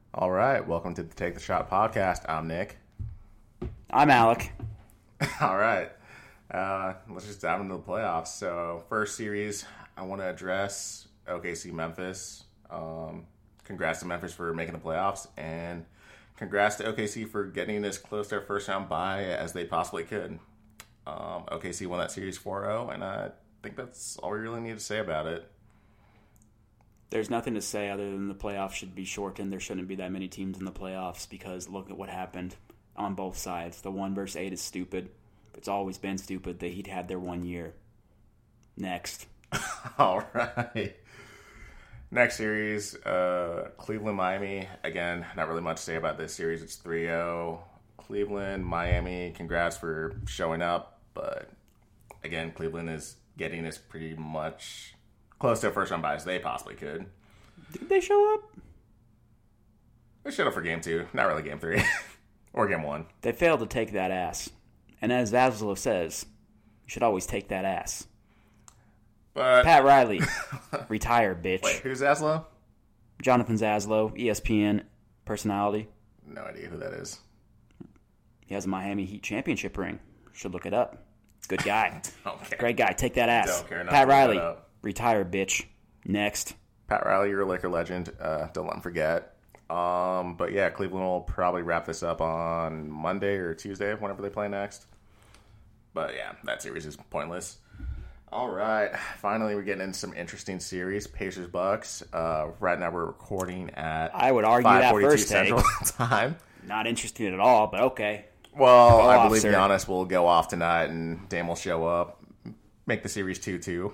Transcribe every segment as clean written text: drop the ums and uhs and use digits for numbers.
All right, welcome to the Take the Shot podcast. I'm Nick. I'm Alec. All right, let's just dive into the playoffs. So, first series, I want to address OKC Memphis. Congrats to Memphis for making the playoffs, and congrats to OKC for getting as close to their first round bye as they possibly could. OKC won that series 4-0, and I think that's all we really need to say about it. There's nothing to say other than the playoffs should be shortened. There shouldn't be that many teams in the playoffs because look at what happened on both sides. The 1 versus 8 is stupid. It's always been stupid. The Heat had their 1 year. Next. All right. Next series, Cleveland-Miami. Again, not really much to say about this series. It's 3-0. Cleveland, Miami, congrats for showing up. But, again, Cleveland is getting us pretty much close to a first round bye as they possibly could. Did they show up? They showed up for game 2. Not really game 3. Or game 1. They failed to take that ass. And as Zaslow says, you should always take that ass. But Pat Riley, retire, bitch. Wait, who's Zaslow? Jonathan Zaslow, ESPN personality. No idea who that is. He has a Miami Heat championship ring. Should look it up. Good guy. Don't care. Great guy. Take that ass. Don't care enough Pat to look Riley, that up. retire, bitch. Next. Pat Riley, you're a Laker legend. Don't let him forget. But yeah, Cleveland will probably wrap this up on Monday or Tuesday, whenever they play next. But yeah, that series is pointless. All right, finally we're getting into some interesting series. Pacers Bucks. Right now we're recording at I would argue that 5:42 first Central take. Time. Not interested at all, but okay. Well, Go I off, believe sir. Giannis will go off tonight, and Dame will show up, make the series 2-2.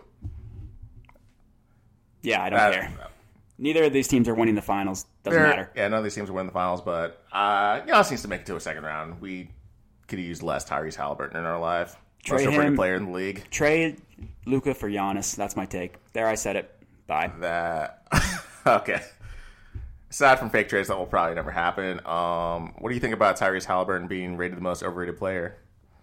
Yeah, I don't care. Neither of these teams are winning the finals. Doesn't matter. Yeah, none of these teams are winning the finals, but Giannis needs to make it to a second round. We could have used less Tyrese Halliburton in our life. Most Trade overrated him. player in the league. Trade Luka for Giannis. That's my take. There, I said it. Bye. That okay. Aside from fake trades, that will probably never happen. What do you think about Tyrese Halliburton being rated the most overrated player?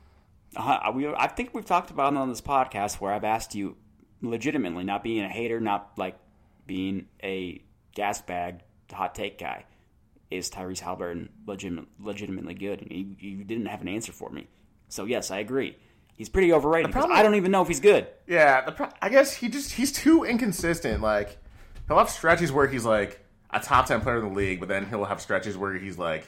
I think we've talked about it on this podcast where I've asked you legitimately, not being a hater, not like being a gas bag, hot take guy. Is Tyrese Halliburton legitimately good? And you didn't have an answer for me. So, yes, I agree. He's pretty overrated because I don't even know if he's good. Yeah, I guess he's too inconsistent. Like, he'll have stretches where he's like a top 10 player in the league, but then he'll have stretches where he's like,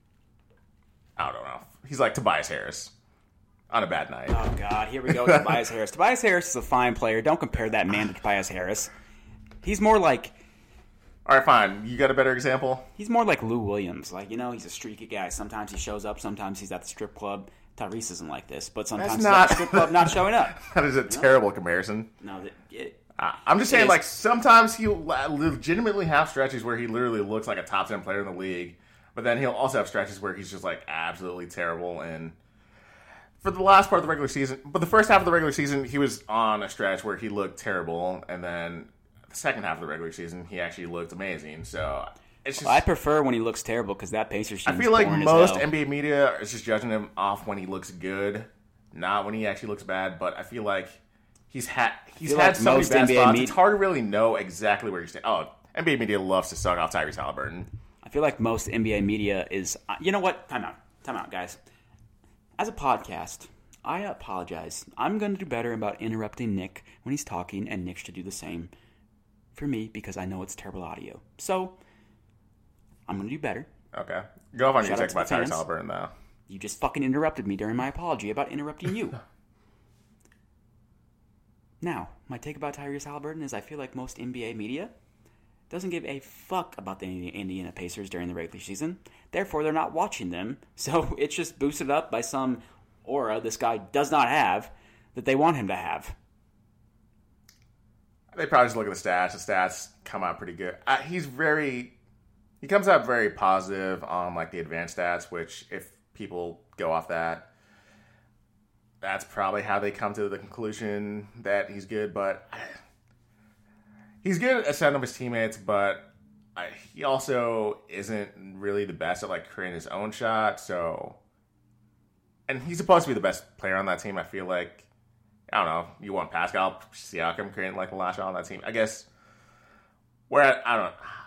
I don't know. He's like Tobias Harris on a bad night. Oh, God. Here we go with Tobias Harris. Tobias Harris is a fine player. Don't compare that man to Tobias Harris. He's more like... All right, fine. You got a better example? He's more like Lou Williams. Like, he's a streaky guy. Sometimes he shows up. Sometimes he's at the strip club. Tyrese isn't like this, but sometimes he's at the strip club not showing up. That is a terrible comparison. No, I'm just saying, like, sometimes he'll legitimately have stretches where he literally looks like a top 10 player in the league, but then he'll also have stretches where he's just, like, absolutely terrible. And for the last part of the regular season, but the first half of the regular season, he was on a stretch where he looked terrible, and then the second half of the regular season, he actually looked amazing. So it's just, I prefer when he looks terrible because that Pacers team I feel like boring as most hell. NBA media is just judging him off when he looks good, not when he actually looks bad. But I feel like he's had like so many most bad NBA spots. media- It's hard to really know exactly where he's standing. Oh, NBA media loves to suck off Tyrese Halliburton. I feel like most NBA media is... You know what? Time out, guys. As a podcast, I apologize. I'm going to do better about interrupting Nick when he's talking, and Nick should do the same for me because I know it's terrible audio. So, I'm going to do better. Okay, go off on your Shout out take to the about Tyrese fans. Halliburton, though. You just fucking interrupted me during my apology about interrupting you. Now, my take about Tyrese Halliburton is I feel like most NBA media doesn't give a fuck about the Indiana Pacers during the regular season. Therefore, they're not watching them. So it's just boosted up by some aura this guy does not have that they want him to have. They probably just look at the stats. The stats come out pretty good. He comes out very positive on like the advanced stats, which if people go off that, that's probably how they come to the conclusion that he's good. But he's good at setting up his teammates, but he also isn't really the best at like creating his own shot. So, and he's supposed to be the best player on that team. I feel like, I don't know, you want Pascal Siakam creating like the last shot on that team. I guess where I don't know.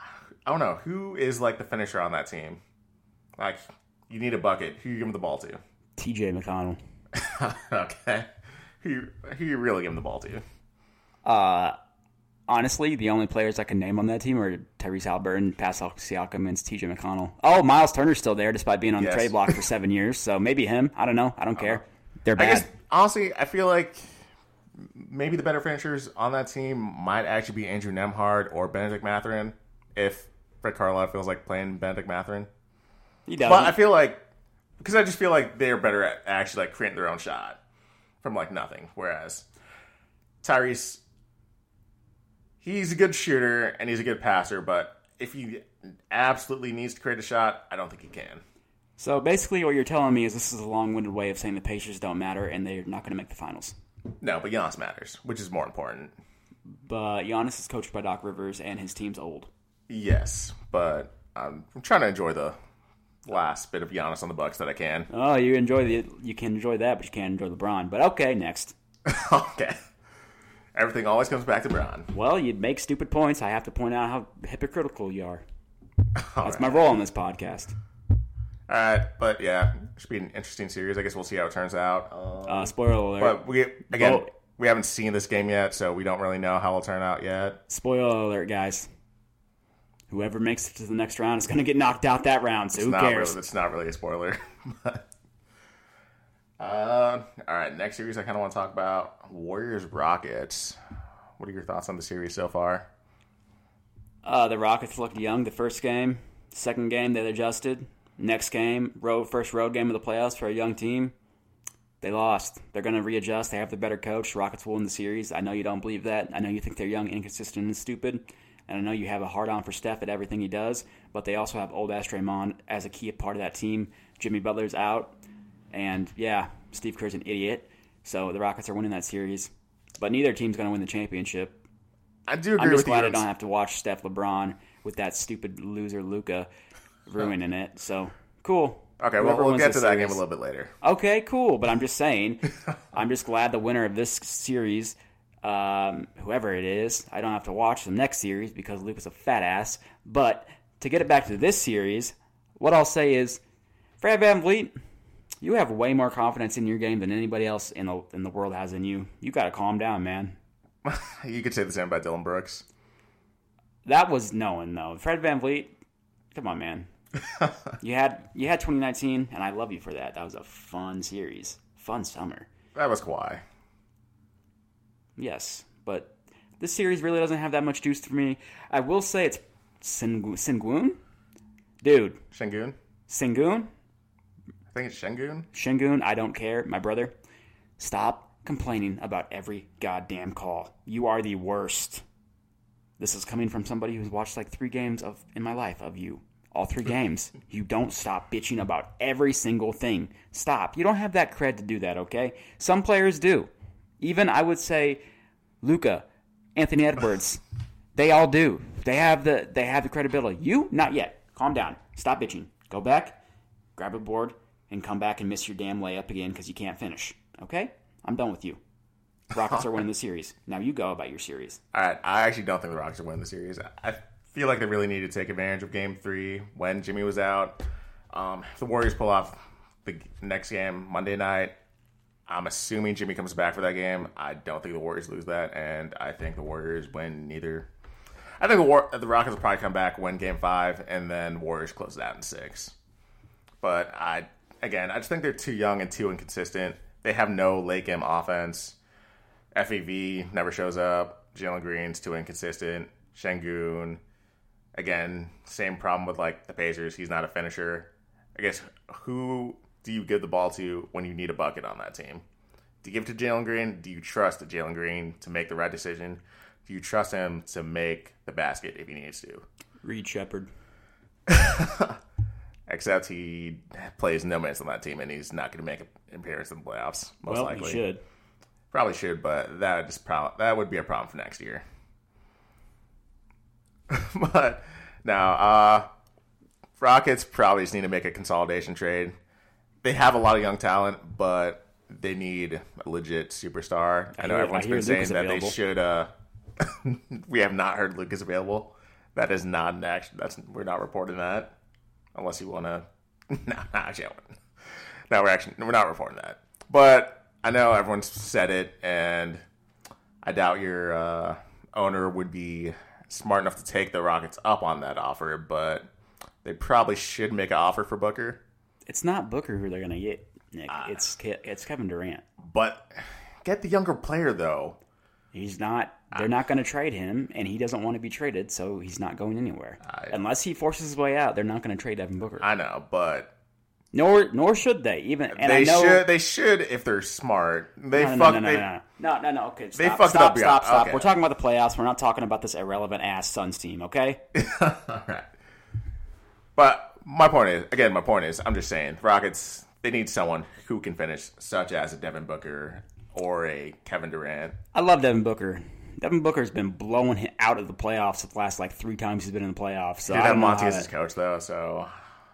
I don't know, who is like the finisher on that team? Like, you need a bucket. Who you give him the ball to? T.J. McConnell. Okay. Who you really give him the ball to? Honestly, the only players I can name on that team are Tyrese Halliburton, Pascal Siakam, and T.J. McConnell. Oh, Miles Turner's still there despite being on the trade block for 7 years, so maybe him. I don't know. I don't care. They're bad. I guess, honestly, I feel like maybe the better finishers on that team might actually be Andrew Nembhard or Benedict Mathurin if Fred Carlisle feels like playing Benedict Mathurin. He doesn't. But I feel like, because I just feel like they're better at actually like creating their own shot from like nothing. Whereas Tyrese, he's a good shooter and he's a good passer, but if he absolutely needs to create a shot, I don't think he can. So basically what you're telling me is this is a long-winded way of saying the Pacers don't matter and they're not going to make the finals. No, but Giannis matters, which is more important. But Giannis is coached by Doc Rivers and his team's old. Yes, but I'm trying to enjoy the last bit of Giannis on the Bucks that I can. Oh, you can enjoy that, but you can't enjoy LeBron. But okay, next. Okay. Everything always comes back to Bron. Well, you make stupid points. I have to point out how hypocritical you are. That's right. my role on this podcast. All right, but yeah, it should be an interesting series. I guess we'll see how it turns out. Spoiler alert. But we haven't seen this game yet, so we don't really know how it'll turn out yet. Spoiler alert, guys. Whoever makes it to the next round is going to get knocked out that round, so who cares? It's not really a spoiler. All right, next series I kind of want to talk about Warriors-Rockets. What are your thoughts on the series so far? The Rockets looked young the first game. Second game, they adjusted. Next game, first road game of the playoffs for a young team. They lost. They're going to readjust. They have the better coach. Rockets will win the series. I know you don't believe that. I know you think they're young, inconsistent, and stupid. And I know you have a hard-on for Steph at everything he does. But they also have old-ass Draymond as a key part of that team. Jimmy Butler's out. And, yeah, Steve Kerr's an idiot. So the Rockets are winning that series. But neither team's going to win the championship. I do agree with you. I'm just glad I don't have to watch Steph LeBron with that stupid loser Luka ruining it. So, cool. Okay, well, we'll get to that game a little bit later. Okay, cool. But I'm just saying, I'm just glad the winner of this series, whoever it is, I don't have to watch the next series because Luka's a fat ass. But to get it back to this series, what I'll say is, Fred VanVleet, you have way more confidence in your game than anybody else in the world has in you. You got to calm down, man. You could say the same about Dylan Brooks. That was knowing, though. Fred VanVleet, come on, man. You had 2019, and I love you for that. That was a fun series. Fun summer. That was Kawhi. Yes, but this series really doesn't have that much juice for me. I will say it's Sengun? Dude. Sengun? I think it's Sengun. Sengun, I don't care. My brother, stop complaining about every goddamn call. You are the worst. This is coming from somebody who's watched like 3 games in my life of you. All 3 games. You don't stop bitching about every single thing. Stop. You don't have that cred to do that, okay? Some players do. Even, I would say, Luka, Anthony Edwards, they all do. They have the credibility. You? Not yet. Calm down. Stop bitching. Go back, grab a board, and come back and miss your damn layup again because you can't finish. Okay? I'm done with you. Rockets are winning the series. Now you go about your series. All right. I actually don't think the Rockets are winning the series. I feel like they really need to take advantage of Game 3 when Jimmy was out. If the Warriors pull off the next game Monday night, I'm assuming Jimmy comes back for that game. I don't think the Warriors lose that, and I think the Warriors win neither. I think the Rockets will probably come back, win Game 5, and then Warriors close it out in 6. But I just think they're too young and too inconsistent. They have no late game offense. FEV never shows up. Jalen Green's too inconsistent. Sengun, again, same problem with like the Pacers. He's not a finisher. I guess who do you give the ball to when you need a bucket on that team? Do you give it to Jalen Green? Do you trust Jalen Green to make the right decision? Do you trust him to make the basket if he needs to? Reed Shepherd. Except he plays no minutes on that team, and he's not going to make an appearance in the playoffs, most likely. He should. Probably should, but that would be a problem for next year. But now, Rockets probably just need to make a consolidation trade. They have a lot of young talent, but they need a legit superstar. I know everyone's been saying that they should. We have not heard Luka's available. That is not an action. We're not reporting that unless you want to. No, actually, I wouldn't. No, we're not reporting that. But I know everyone's said it, and I doubt your owner would be smart enough to take the Rockets up on that offer. But they probably should make an offer for Booker. It's not Booker who they're going to get, Nick. It's Kevin Durant. But get the younger player, though. He's not. They're not going to trade him, and he doesn't want to be traded, so he's not going anywhere. Unless he forces his way out, they're not going to trade Devin Booker. I know, but nor should they. Even and they I know, they should if they're smart. No. Okay, stop. Okay. We're talking about the playoffs. We're not talking about this irrelevant ass Suns team. Okay. All right. But my point is, I'm just saying, Rockets, they need someone who can finish, such as a Devin Booker or a Kevin Durant. I love Devin Booker. Devin Booker's been blowing out of the playoffs the last 3 times he's been in the playoffs. So I don't know Monty as his coach, though, so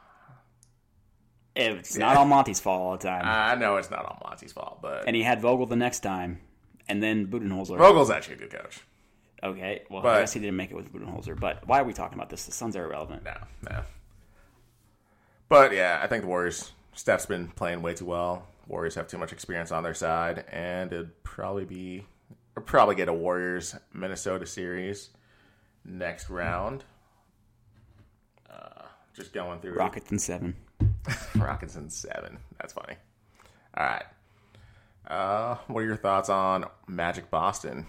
it's not all Monty's fault all the time. I know it's not all Monty's fault, but and he had Vogel the next time, and then Budenholzer. Vogel's actually a good coach. Okay, well, I guess he didn't make it with Budenholzer. But why are we talking about this? The Suns are irrelevant. No. But yeah, I think the Warriors. Steph's been playing way too well. Warriors have too much experience on their side, and it'd probably get a Warriors Minnesota series next round. Just going through Rockets in 7. Rockets in 7. That's funny. All right. What are your thoughts on Magic Boston?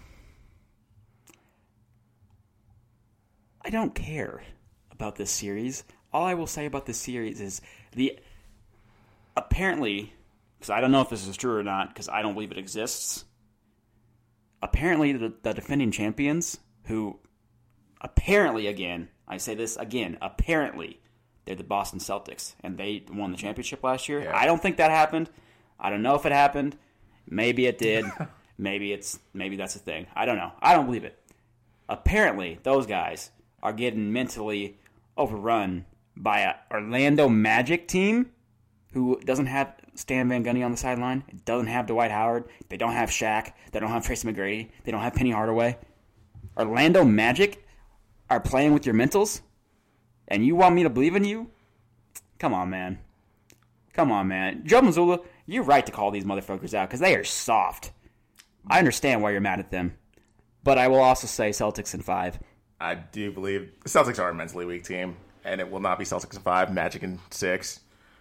I don't care about this series. All I will say about this series is apparently, because I don't know if this is true or not, because I don't believe it exists. Apparently, the defending champions, who apparently, again, I say this again, apparently, they're the Boston Celtics, and they won the championship last year. Yeah. I don't think that happened. I don't know if it happened. Maybe it did. Maybe that's a thing. I don't know. I don't believe it. Apparently, those guys are getting mentally overrun by a Orlando Magic team who doesn't have Stan Van Gundy on the sideline. It doesn't have Dwight Howard. They don't have Shaq. They don't have Tracy McGrady. They don't have Penny Hardaway. Orlando Magic are playing with your mentals? And you want me to believe in you? Come on, man. Joe Mazzulla, you're right to call these motherfuckers out because they are soft. I understand why you're mad at them. But I will also say Celtics in 5. I do believe the Celtics are a mentally weak team, and it will not be Celtics in 5, Magic in 6.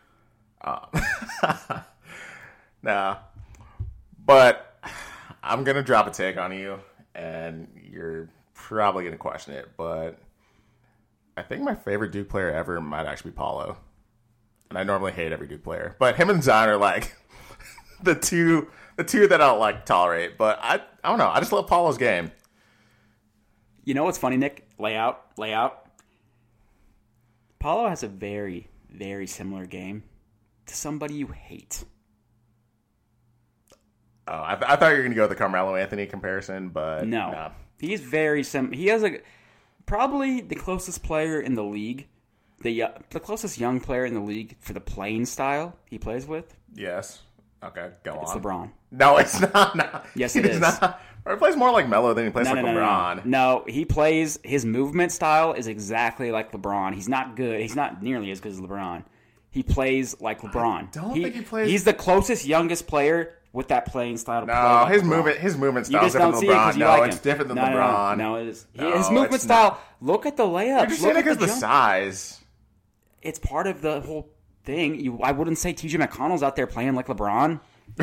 Nah. But I'm going to drop a take on you, and you're probably going to question it, but I think my favorite Duke player ever might actually be Paulo. And I normally hate every Duke player, but him and Zion are like the two that I don't tolerate. But I don't know. I just love Paulo's game. You know what's funny, Nick? Layout. Paulo has a very, very similar game to somebody you hate. Oh, I thought you were going to go with the Carmelo Anthony comparison, but no. He's very similar. He has probably the closest player in the league, the closest young player in the league for the playing style he plays with. Yes. Okay, go It's on. LeBron. No, it's not. No. Yes, it is. Not. Or he plays more like Melo than he plays LeBron. No, he plays. His movement style is exactly like LeBron. He's not good. He's not nearly as good as LeBron. He plays like LeBron. I don't think he plays. He's the closest youngest player with that playing style to play. No, Like his movement style you is just don't different see than it LeBron. because you No, like it's him. different than LeBron. No, it is. No, His movement it's style. not. Look at the layups. You're just saying it because the size. It's part of the whole thing. I wouldn't say T.J. McConnell's out there playing like LeBron.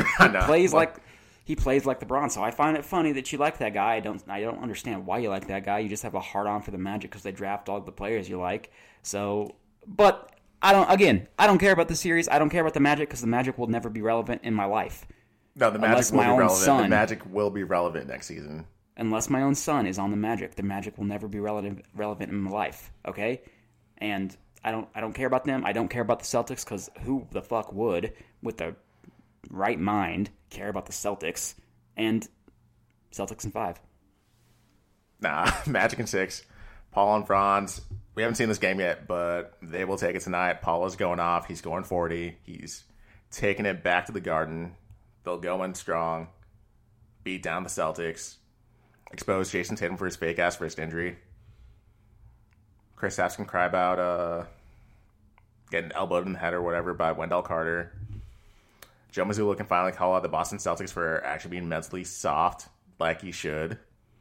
He plays like LeBron, so I find it funny that you like that guy. I don't understand why you like that guy. You just have a hard on for the Magic because they draft all the players you like. So, but I don't care about the series. I don't care about the Magic because the Magic will never be relevant in my life. No, the Magic will be relevant. The Magic will be relevant next season. Unless my own son is on the Magic will never be relevant in my life. Okay, and I don't care about them. I don't care about the Celtics because who the fuck would, with the right mind, care about the Celtics? And Celtics in 5. Nah, Magic in 6. Paul and Franz. We haven't seen this game yet, but they will take it tonight. Paolo's going off. He's going 40. He's taking it back to the Garden. They'll go in strong. Beat down the Celtics. Expose Jason Tatum for his fake-ass wrist injury. Kristaps can cry about getting elbowed in the head or whatever by Wendell Carter. Joe Mazzulla can finally call out the Boston Celtics for actually being mentally soft, like he should.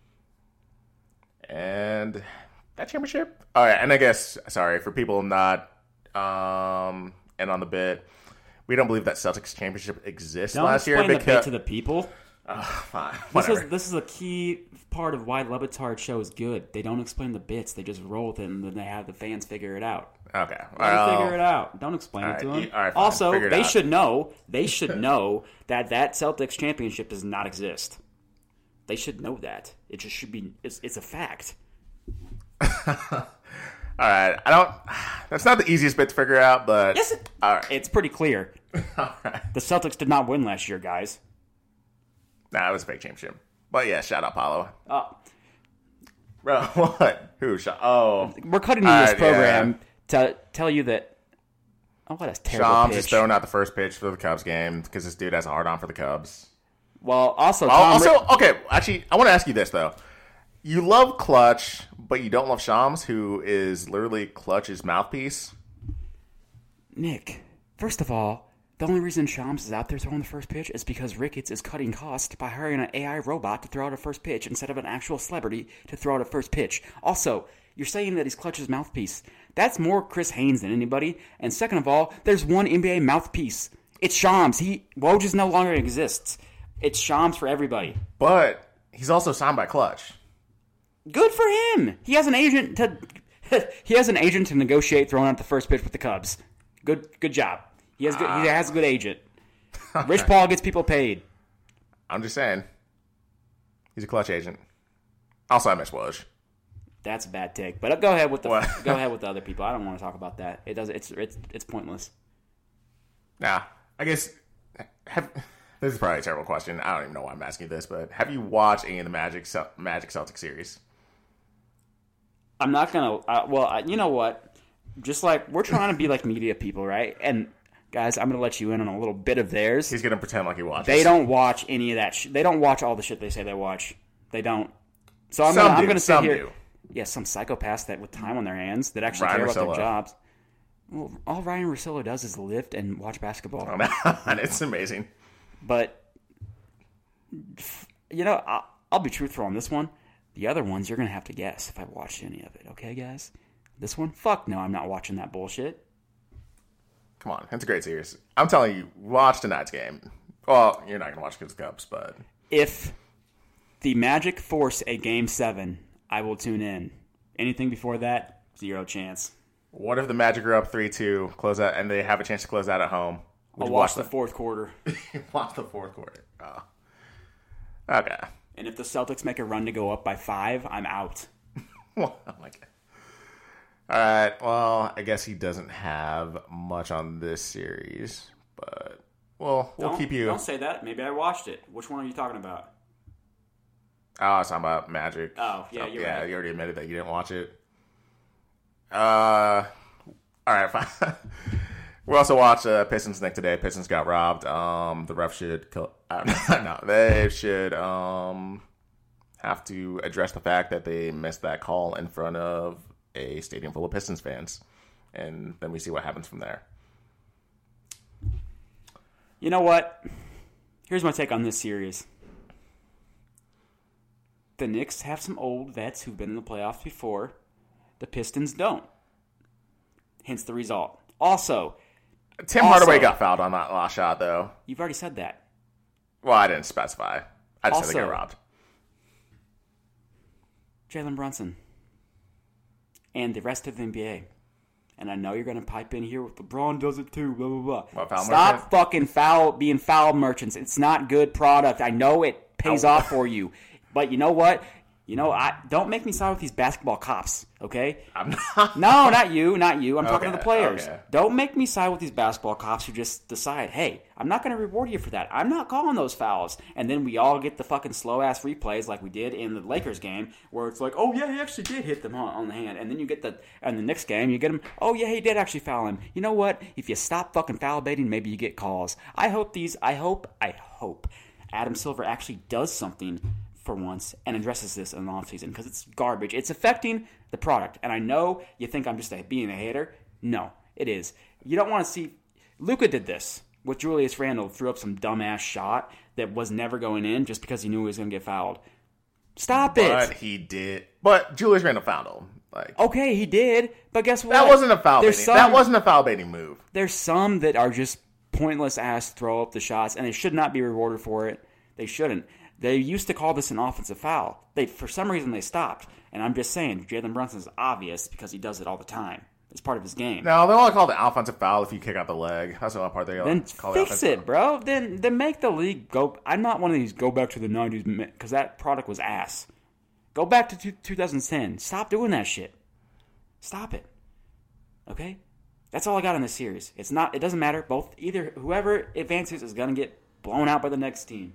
And that championship? Oh, yeah, and I guess, sorry, for people not in on the bit, we don't believe that Celtics championship exists last year. Don't explain the bit to the people. Fine, this is a key part of why Le Batard show is good. They don't explain the bits. They just roll with it, and then they have the fans figure it out. Okay. Let them figure it out. Don't explain it to them. All right, fine. Also, Figure it they out. should know. They should know that Celtics championship does not exist. They should know that. It just should be. It's a fact. All right. That's not the easiest bit to figure out, but Yes, all right. it's pretty clear. All right. The Celtics did not win last year, guys. Nah, it was a fake championship. But yeah, shout out Paulo. Uh, Bro, what? Who shot? Oh, we're cutting in this program to tell you that. Oh, what a terrible Shams pitch. is throwing out the first pitch for the Cubs game because this dude has a hard on for the Cubs. Well, also, Okay, actually, I want to ask you this though. You love Clutch, but you don't love Shams, who is literally Clutch's mouthpiece. Nick, first of all, the only reason Shams is out there throwing the first pitch is because Ricketts is cutting costs by hiring an AI robot to throw out a first pitch instead of an actual celebrity to throw out a first pitch. Also, you're saying that he's Clutch's mouthpiece. That's more Chris Haynes than anybody. And second of all, there's one NBA mouthpiece. It's Shams. Woj just no longer exists. It's Shams for everybody. But he's also signed by Clutch. Good for him. He has an agent to negotiate throwing out the first pitch with the Cubs. Good job. He has a good agent. Rich Paul gets people paid. I'm just saying. He's a Clutch agent. Also, I miss Woj. That's a bad take. But go ahead with the other people. I don't want to talk about that. It's pointless. Nah, I guess this is probably a terrible question. I don't even know why I'm asking you this, but have you watched any of the Magic Celtic series? I'm not gonna. You know what? Just like we're trying to be like media people, right? And guys, I'm gonna let you in on a little bit of theirs. He's gonna pretend like he watches. They don't watch any of that. They don't watch all the shit they say they watch. They don't. So I'm gonna sit here. Do. Yeah, some psychopaths that with time on their hands that actually Ryan care about Russillo. their jobs. Well, all Ryan Russillo does is lift and watch basketball. And it's amazing. But I'll be truthful on this one. The other ones you're gonna have to guess if I watched any of it. Okay, guys. This one, fuck no, I'm not watching that bullshit. Come on, it's a great series. I'm telling you, watch tonight's game. Well, you're not gonna watch because of Cubs, but if the Magic force a Game 7, I will tune in. Anything before that, 0 chance. What if the Magic are up 3-2, close out, and they have a chance to close out at home? I'll watch the fourth quarter. Watch the fourth quarter. Oh. Okay. And if the Celtics make a run to go up by 5, I'm out. Oh my god. All right. Well, I guess he doesn't have much on this series, but we'll keep you. Don't say that. Maybe I watched it. Which one are you talking about? Oh, I was talking about Magic. Oh, yeah, you're right. You already admitted that you didn't watch it. All right, fine. We also watched Pistons Nick today. Pistons got robbed. The ref should they should have to address the fact that they missed that call in front of a stadium full of Pistons fans, and then we see what happens from there. You know what? Here's my take on this series. The Knicks have some old vets who've been in the playoffs before. The Pistons don't. Hence the result. Also, Tim Hardaway got fouled on that last shot, though. You've already said that. Well, I didn't specify. I just said they got robbed. Jalen Brunson and the rest of the NBA. And I know you're going to pipe in here with LeBron does it too, blah, blah, blah. What, foul Stop merchant? fucking being foul merchants. It's not good product. I know it pays off for you. But you know what? Don't make me side with these basketball cops, okay? I'm not. No, not you. I'm talking to the players. Okay. Don't make me side with these basketball cops who just decide, hey, I'm not going to reward you for that. I'm not calling those fouls. And then we all get the fucking slow-ass replays like we did in the Lakers game where it's like, oh, yeah, he actually did hit them on the hand. And then you get in the Knicks game, you get him, oh, yeah, he did actually foul him. You know what? If you stop fucking foul baiting, maybe you get calls. I hope Adam Silver actually does something for once and addresses this in the offseason because it's garbage. It's affecting the product. And I know you think I'm just being a hater. No, it is. You don't want to see... Luka did this with Julius Randle, threw up some dumbass shot that was never going in just because he knew he was going to get fouled. Stop it. But he did. But Julius Randle fouled him. Like, okay, he did, but guess what? That wasn't a foul baiting. That wasn't a foul baiting move. There's some that are just pointless ass throw up the shots, and they should not be rewarded for it. They shouldn't. They used to call this an offensive foul. For some reason, they stopped. And I'm just saying, Jalen Brunson's obvious because he does it all the time. It's part of his game. No, they only call it an offensive foul if you kick out the leg. That's the only part they call then it. Then fix it, bro. Then make the league go. I'm not one of these go back to the 90s because that product was ass. Go back to 2010. Stop doing that shit. Stop it. Okay? That's all I got in this series. It doesn't matter. Whoever advances is going to get blown out by the next team.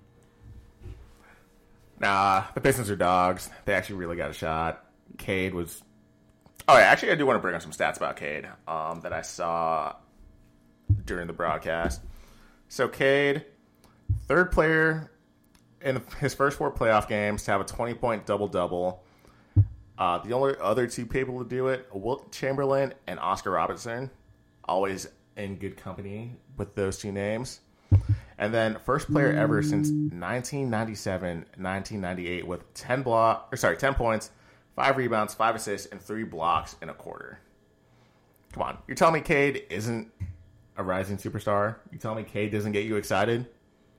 Nah, the Pistons are dogs. They actually really got a shot. Cade was... Oh, yeah, actually, I do want to bring up some stats about Cade that I saw during the broadcast. So, Cade, third player in his first 4 playoff games to have a 20-point double-double. The only other 2 people to do it, Wilt Chamberlain and Oscar Robertson. Always in good company with those 2 names. And then first player ever since 1997-1998 with 10 points, 5 rebounds, 5 assists, and 3 blocks in a quarter. Come on. You're telling me Cade isn't a rising superstar? You telling me Cade doesn't get you excited?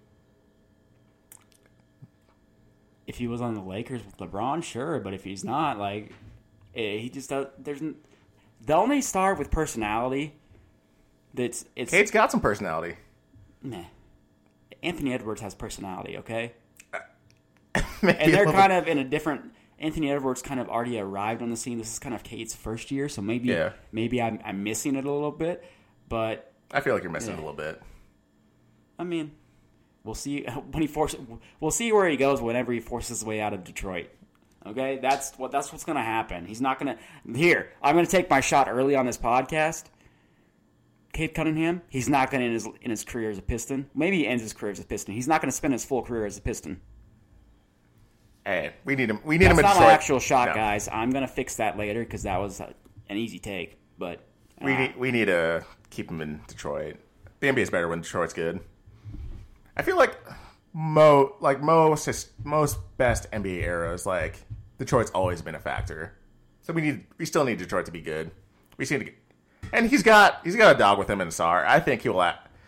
If he was on the Lakers with LeBron, sure. But if he's not, he just does... The only star with personality it's Cade's got some personality. Meh. Anthony Edwards has personality, okay? And they're kind of in a different... Anthony Edwards kind of already arrived on the scene. This is kind of Cade's first year, so maybe I'm missing it a little bit, but... I feel like you're missing it a little bit. I mean, we'll see We'll see where he goes whenever he forces his way out of Detroit. Okay? That's what's going to happen. He's not going to... Here, I'm going to take my shot early on this podcast. Cade Cunningham, he's not going to end his career as a Piston. Maybe he ends his career as a Piston. He's not going to spend his full career as a Piston. Hey, we need him. We need him in Detroit. That's not my actual shot, guys. I'm going to fix that later because that was an easy take. But we need to keep him in Detroit. The NBA is better when Detroit's good. I feel like most best NBA eras, Detroit's always been a factor. So we still need Detroit to be good. We seem to get, and he's got a dog with him in Sarr. I think he'll.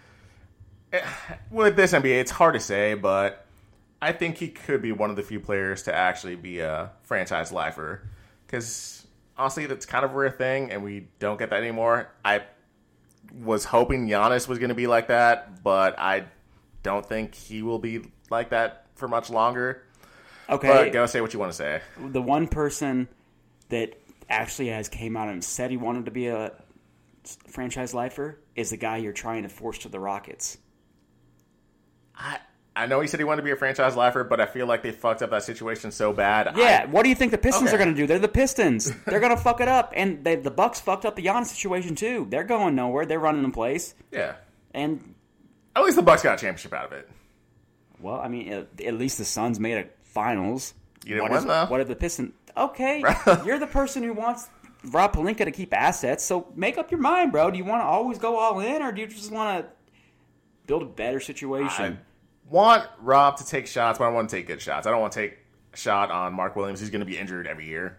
With this NBA, it's hard to say, but I think he could be one of the few players to actually be a franchise lifer. Because honestly, that's kind of a rare thing, and we don't get that anymore. I was hoping Giannis was going to be like that, but I don't think he will be like that for much longer. Okay. But go say what you want to say. The one person that actually has came out and said he wanted to be a franchise lifer is the guy you're trying to force to the Rockets. I know he said he wanted to be a franchise lifer, but I feel like they fucked up that situation so bad. Yeah, what do you think the Pistons are going to do? They're the Pistons. They're going to fuck it up. And the Bucks fucked up the Giannis situation, too. They're going nowhere. They're running in place. Yeah. And at least the Bucks got a championship out of it. Well, I mean, at least the Suns made a finals. You didn't win, though. What are the Pistons? Okay, you're the person who wants Rob Pelinka to keep assets, so make up your mind, bro. Do you want to always go all in, or do you just want to build a better situation? I want Rob to take shots, but I want to take good shots. I don't want to take a shot on Mark Williams. He's going to be injured every year.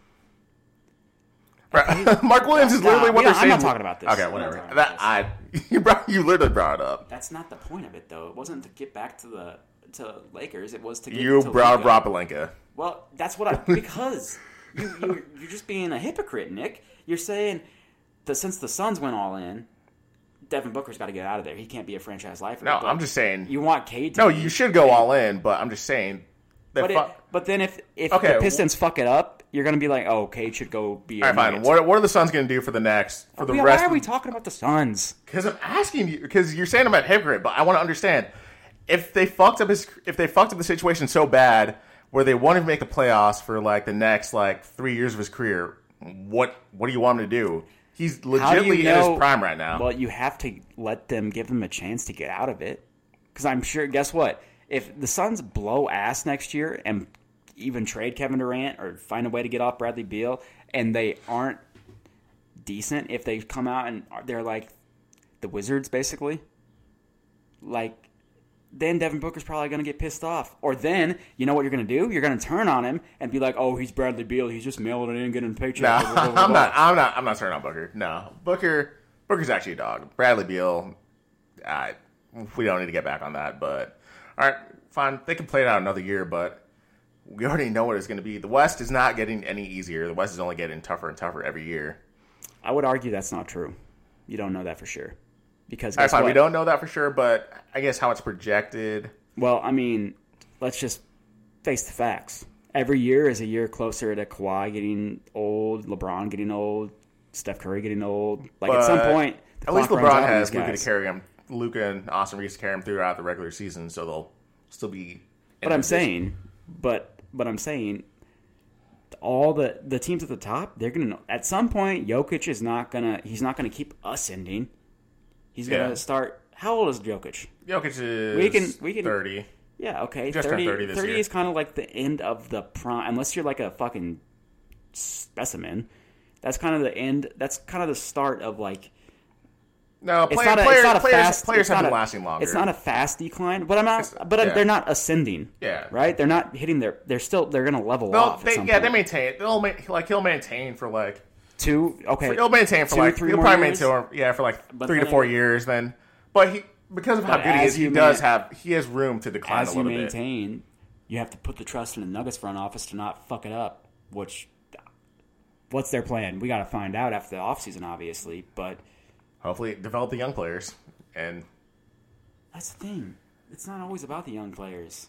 Mark Williams is literally what they're saying. I'm not talking about this. Okay, whatever. You literally brought it up. That's not the point of it, though. It wasn't to get back to Lakers. It was to get you to brought Luka. Rob Pelinka. Well, that's what because you're just being a hypocrite, Nick. You're saying that since the Suns went all in, Devin Booker's got to get out of there. He can't be a franchise lifer. No, I'm just saying. You want Cade to No, you should go all in, but I'm just saying. But then if the Pistons fuck it up, you're going to be like, oh, Cade should go be a... All right, fine. What are the Suns going to do for the rest? Why are we talking about the Suns? Because I'm asking you, because you're saying I'm a hypocrite, but I want to understand. If they fucked up the situation so bad where they wanted to make the playoffs for the next 3 years of his career, what do you want him to do? He's legitimately in his prime right now. Well, you have to give them a chance to get out of it. Because I'm sure, guess what? If the Suns blow ass next year and even trade Kevin Durant or find a way to get off Bradley Beal, and they aren't decent, if they come out and they're like the Wizards, basically, like, then Devin Booker's probably going to get pissed off. Or then, you know what you're going to do? You're going to turn on him and be like, "Oh, he's Bradley Beal. He's just mailing it in, getting a paycheck." No, I'm not turning on Booker. No, Booker's actually a dog. Bradley Beal, we don't need to get back on that. But all right, fine. They can play it out another year, but we already know what it's going to be. The West is not getting any easier. The West is only getting tougher and tougher every year. I would argue that's not true. You don't know that for sure. Because all right, fine, we don't know that for sure, but I guess how it's projected. Well, I mean, let's just face the facts. Every year is a year closer to Kawhi getting old, LeBron getting old, Steph Curry getting old. Like, but at some point, the at least clock runs LeBron out on has these Luka guys. to carry him. Luka and Austin Reeves to carry him throughout the regular season, so they'll still be. But I'm saying, all the teams at the top, they're gonna at some point. Jokic is not gonna. He's not gonna keep ascending. He's gonna start. How old is Jokic? Jokic is we can 30. Yeah, okay. Just 30, turned 30 this 30 year. is kind of like the end of the prime, unless you're like a fucking specimen. That's kind of the end. That's kind of the start of like. No, It's not a fast. Players it's have not been a- lasting longer. It's not a fast decline, but I'm not. They're not ascending. Yeah. Right. They're not hitting their. They're going to level off. They maintain. He'll maintain for like. He'll maintain for like. He'll probably maintain for like 3 to 4 years then. But because of how good he is, he has room to decline a little bit. As you maintain, you have to put the trust in the Nuggets front office to not fuck it up. Which, what's their plan? We got to find out after the offseason, obviously. But hopefully, develop the young players. And that's the thing. It's not always about the young players.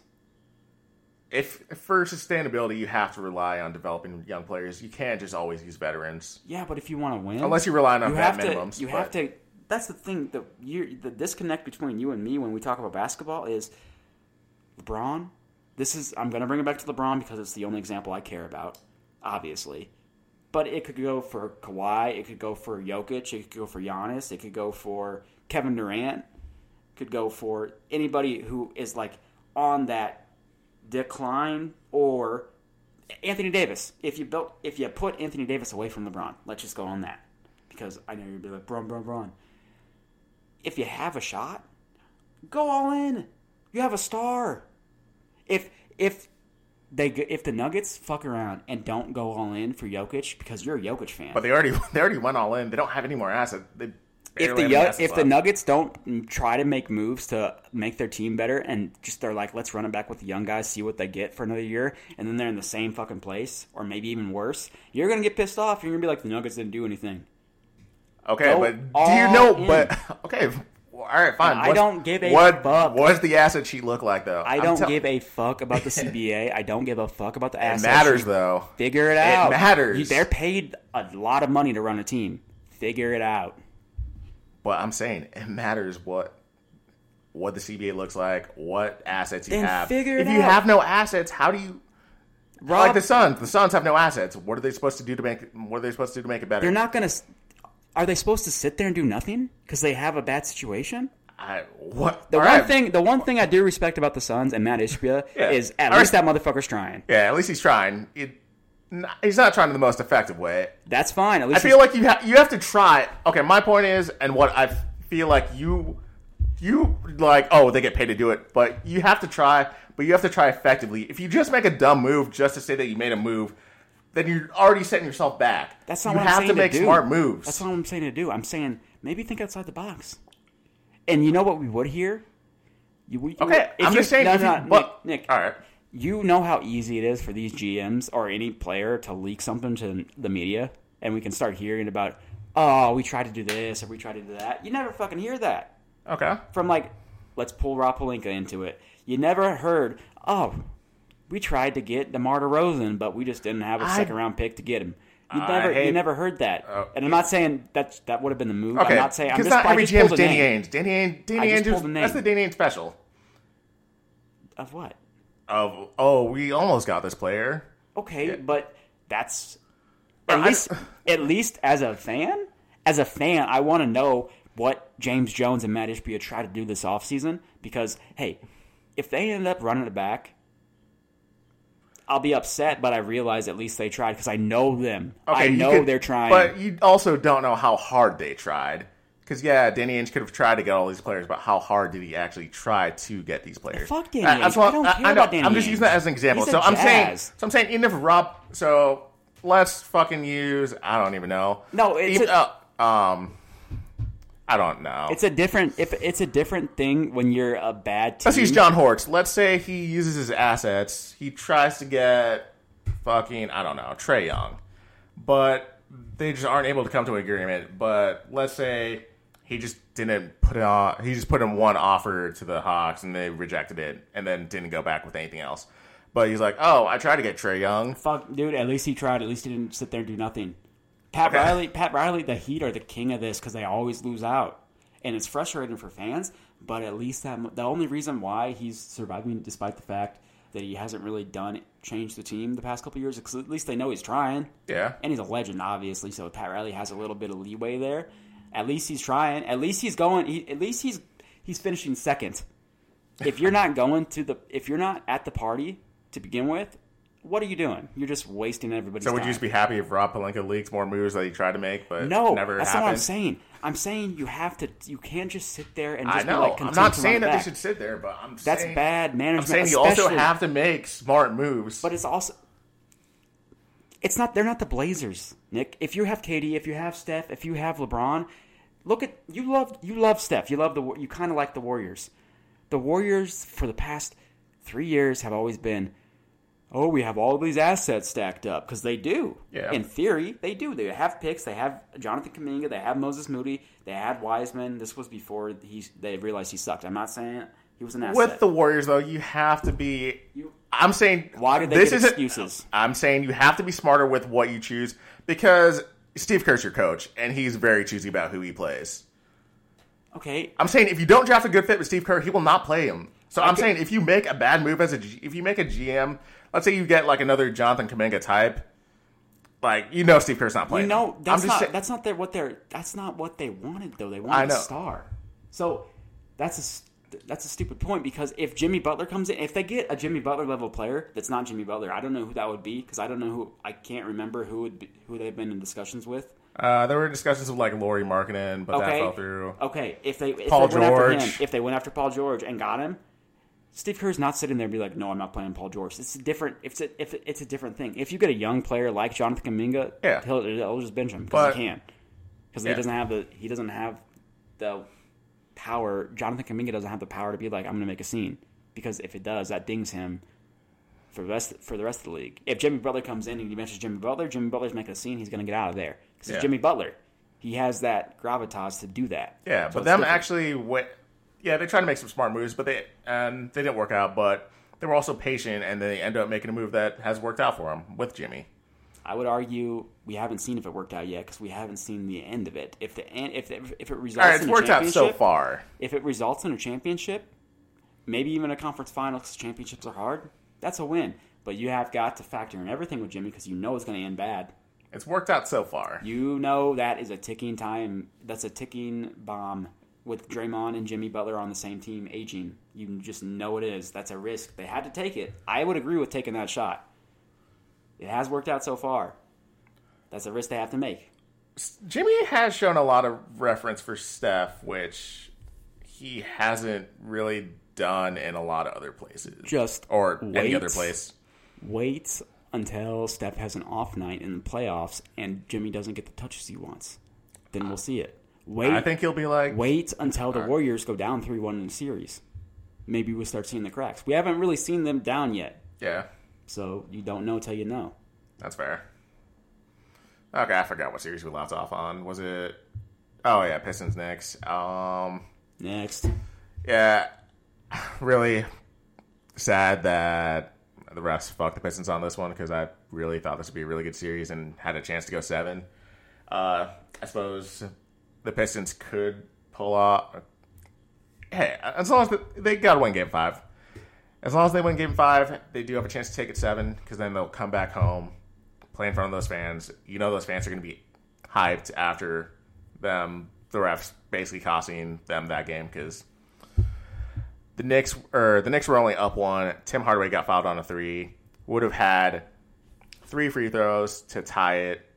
If for sustainability, you have to rely on developing young players. You can't just always use veterans. Yeah, but if you want to win, unless you're relying on vet minimums, you have to. That's the thing. The disconnect between you and me when we talk about basketball is LeBron. I'm going to bring it back to LeBron because it's the only example I care about, obviously. But it could go for Kawhi. It could go for Jokic. It could go for Giannis. It could go for Kevin Durant. It could go for anybody who is like on that decline, or Anthony Davis. If you put Anthony Davis away from LeBron, let's just go on that because I know you'd be like Bron. If you have a shot, go all in. You have a star. If the Nuggets fuck around and don't go all in for Jokic because you're a Jokic fan, but they already went all in. They don't have any more assets. If the Nuggets don't try to make moves to make their team better and just they're like, let's run it back with the young guys, see what they get for another year, and then they're in the same fucking place or maybe even worse, you're gonna get pissed off. You're gonna be like, the Nuggets didn't do anything. Okay, but do you know? But okay, all right, fine. I don't give a fuck. What does the asset sheet look like, though? I don't give a fuck about the CBA. I don't give a fuck about the asset sheet. It matters, though. Figure it out. It matters. They're paid a lot of money to run a team. Figure it out. But I'm saying it matters what the CBA looks like, what assets you then have. Figure it if out. you have no assets, how do you? Like the Suns. The Suns have no assets. What are they supposed to do to make? What are they supposed to do to make it better? They're not going to. Are they supposed to sit there and do nothing because they have a bad situation? The one thing I do respect about the Suns and Matt Ishbia is at least that motherfucker's trying. Yeah, at least he's trying. He's not trying in the most effective way. That's fine. At least I feel like you have to try. Okay, my point is, and what I feel like you like, oh, they get paid to do it, but you have to try. But you have to try effectively. If you just make a dumb move just to say that you made a move, then you're already setting yourself back. That's not you what I'm saying. You have to make smart moves. That's not what I'm saying to do. I'm saying maybe think outside the box. And you know what we would hear? I'm just saying. Nick, all right. You know how easy it is for these GMs or any player to leak something to the media, and we can start hearing about, oh, we tried to do this or we tried to do that. You never fucking hear that. Okay. From let's pull Rob Pelinka into it. You never heard, oh, we tried to get DeMar DeRozan, but we just didn't have a second-round pick to get him. You never heard that. And I'm not saying that would have been the move. Okay. I'm not saying. Because not every GM's Danny Ainge. Danny Ainge, that's the Danny Ainge special. Of what? We almost got this player. Okay, but that's at least as a fan, I want to know what James Jones and Matt Ishbia try to do this offseason because, hey, if they end up running it back, I'll be upset, but I realize at least they tried because I know them. Okay, I know they're trying. But you also don't know how hard they tried. Because, yeah, Danny Ainge could have tried to get all these players, but how hard did he actually try to get these players? Fuck Danny Ainge. I don't care about Danny Ainge. I'm just using that as an example. He's So I'm Jazz. saying, even if Rob... So let's fucking use... I don't even know. No, it's I don't know. It's a different thing when you're a bad team. Let's use John Hortz. Let's say he uses his assets. He tries to get fucking, I don't know, Trae Young. But they just aren't able to come to an agreement. But let's say he just didn't put it on. He just put in one offer to the Hawks and they rejected it and then didn't go back with anything else. But he's like, oh, I tried to get Trae Young. Fuck, dude, at least he tried. At least he didn't sit there and do nothing. Pat Riley, the Heat are the king of this because they always lose out. And it's frustrating for fans, but at least the only reason why he's surviving despite the fact that he hasn't really changed the team the past couple of years is because at least they know he's trying. Yeah. And he's a legend, obviously, so Pat Riley has a little bit of leeway there. At least he's trying. At least he's going. At least he's finishing second. If you're not if you're not at the party to begin with, what are you doing? You're just wasting everybody's time. So would you just be happy if Rob Pelinka leaked more moves that he tried to make, but no, never that's happened? not what I'm saying. I'm saying you can't just sit there and just I know. be like, I'm not saying that they should sit there, but that's bad management. I'm saying you also have to make smart moves. But they're not the Blazers, Nick. If you have KD, if you have Steph, if you have LeBron, you love Steph. You kind of like the Warriors. The Warriors for the past 3 years have always been, oh, we have all these assets stacked up, because they do. Yeah. In theory, they do. They have picks. They have Jonathan Kuminga. They have Moses Moody. They had Wiseman. This was before they realized he sucked. I'm not saying he was an asset. With the Warriors, though, you have to be... I'm saying... Why did they get excuses? I'm saying you have to be smarter with what you choose, because Steve Kerr's your coach, and he's very choosy about who he plays. Okay. I'm saying if you don't draft a good fit with Steve Kerr, he will not play him. So I'm saying if you make a bad move if you make a GM... Let's say you get like another Jonathan Kuminga type, like Steve Kerr's not playing. That's not what they wanted though. They wanted a star. So that's a stupid point, because if Jimmy Butler comes in, if they get a Jimmy Butler level player that's not Jimmy Butler, I don't know who that would be, because I can't remember who they've been in discussions with. There were discussions of like Lauri Markkanen, but that fell through. Okay, if they went after Paul George and got him, Steve Kerr's not sitting there and be like, no, I'm not playing Paul George. It's a different thing. If you get a young player like Jonathan Kuminga, he'll just bench him because he can. Because he doesn't have the power. Jonathan Kuminga doesn't have the power to be like, I'm going to make a scene. Because if it does, that dings him for the rest of the league. If Jimmy Butler comes in and he mentions Jimmy Butler's making a scene, he's going to get out of there. Because it's Jimmy Butler. He has that gravitas to do that. Yeah, so but them actually went... Yeah, they tried to make some smart moves, but they didn't work out. But they were also patient, and they ended up making a move that has worked out for them with Jimmy. I would argue we haven't seen if it worked out yet, because we haven't seen the end of it. If it results in a championship, worked out so far. If it results in a championship, maybe even a conference final, because championships are hard, that's a win. But you have got to factor in everything with Jimmy, because you know it's going to end bad. It's worked out so far. You know that is a ticking time. That's a ticking bomb. With Draymond and Jimmy Butler on the same team aging, you just know it is. That's a risk. They had to take it. I would agree with taking that shot. It has worked out so far. That's a risk they have to make. Jimmy has shown a lot of reference for Steph, which he hasn't really done in a lot of other places. Any other place. Wait until Steph has an off night in the playoffs and Jimmy doesn't get the touches he wants. Then we'll see it. I think he'll be like... Wait until the Warriors go down 3-1 in the series. Maybe we'll start seeing the cracks. We haven't really seen them down yet. Yeah. So you don't know till you know. That's fair. Okay, I forgot what series we left off on. Was it... Oh, yeah, Pistons next. Next. Yeah. Really sad that the refs fucked the Pistons on this one, because I really thought this would be a really good series and had a chance to go 7. I suppose... The Pistons could pull off. Hey, as long as they got to win Game 5. As long as they win Game 5, they do have a chance to take it 7, because then they'll come back home, play in front of those fans. Those fans are going to be hyped after the refs basically costing them that game, because the Knicks were only up one. Tim Hardaway got fouled on a three. Would have had 3 free throws to tie it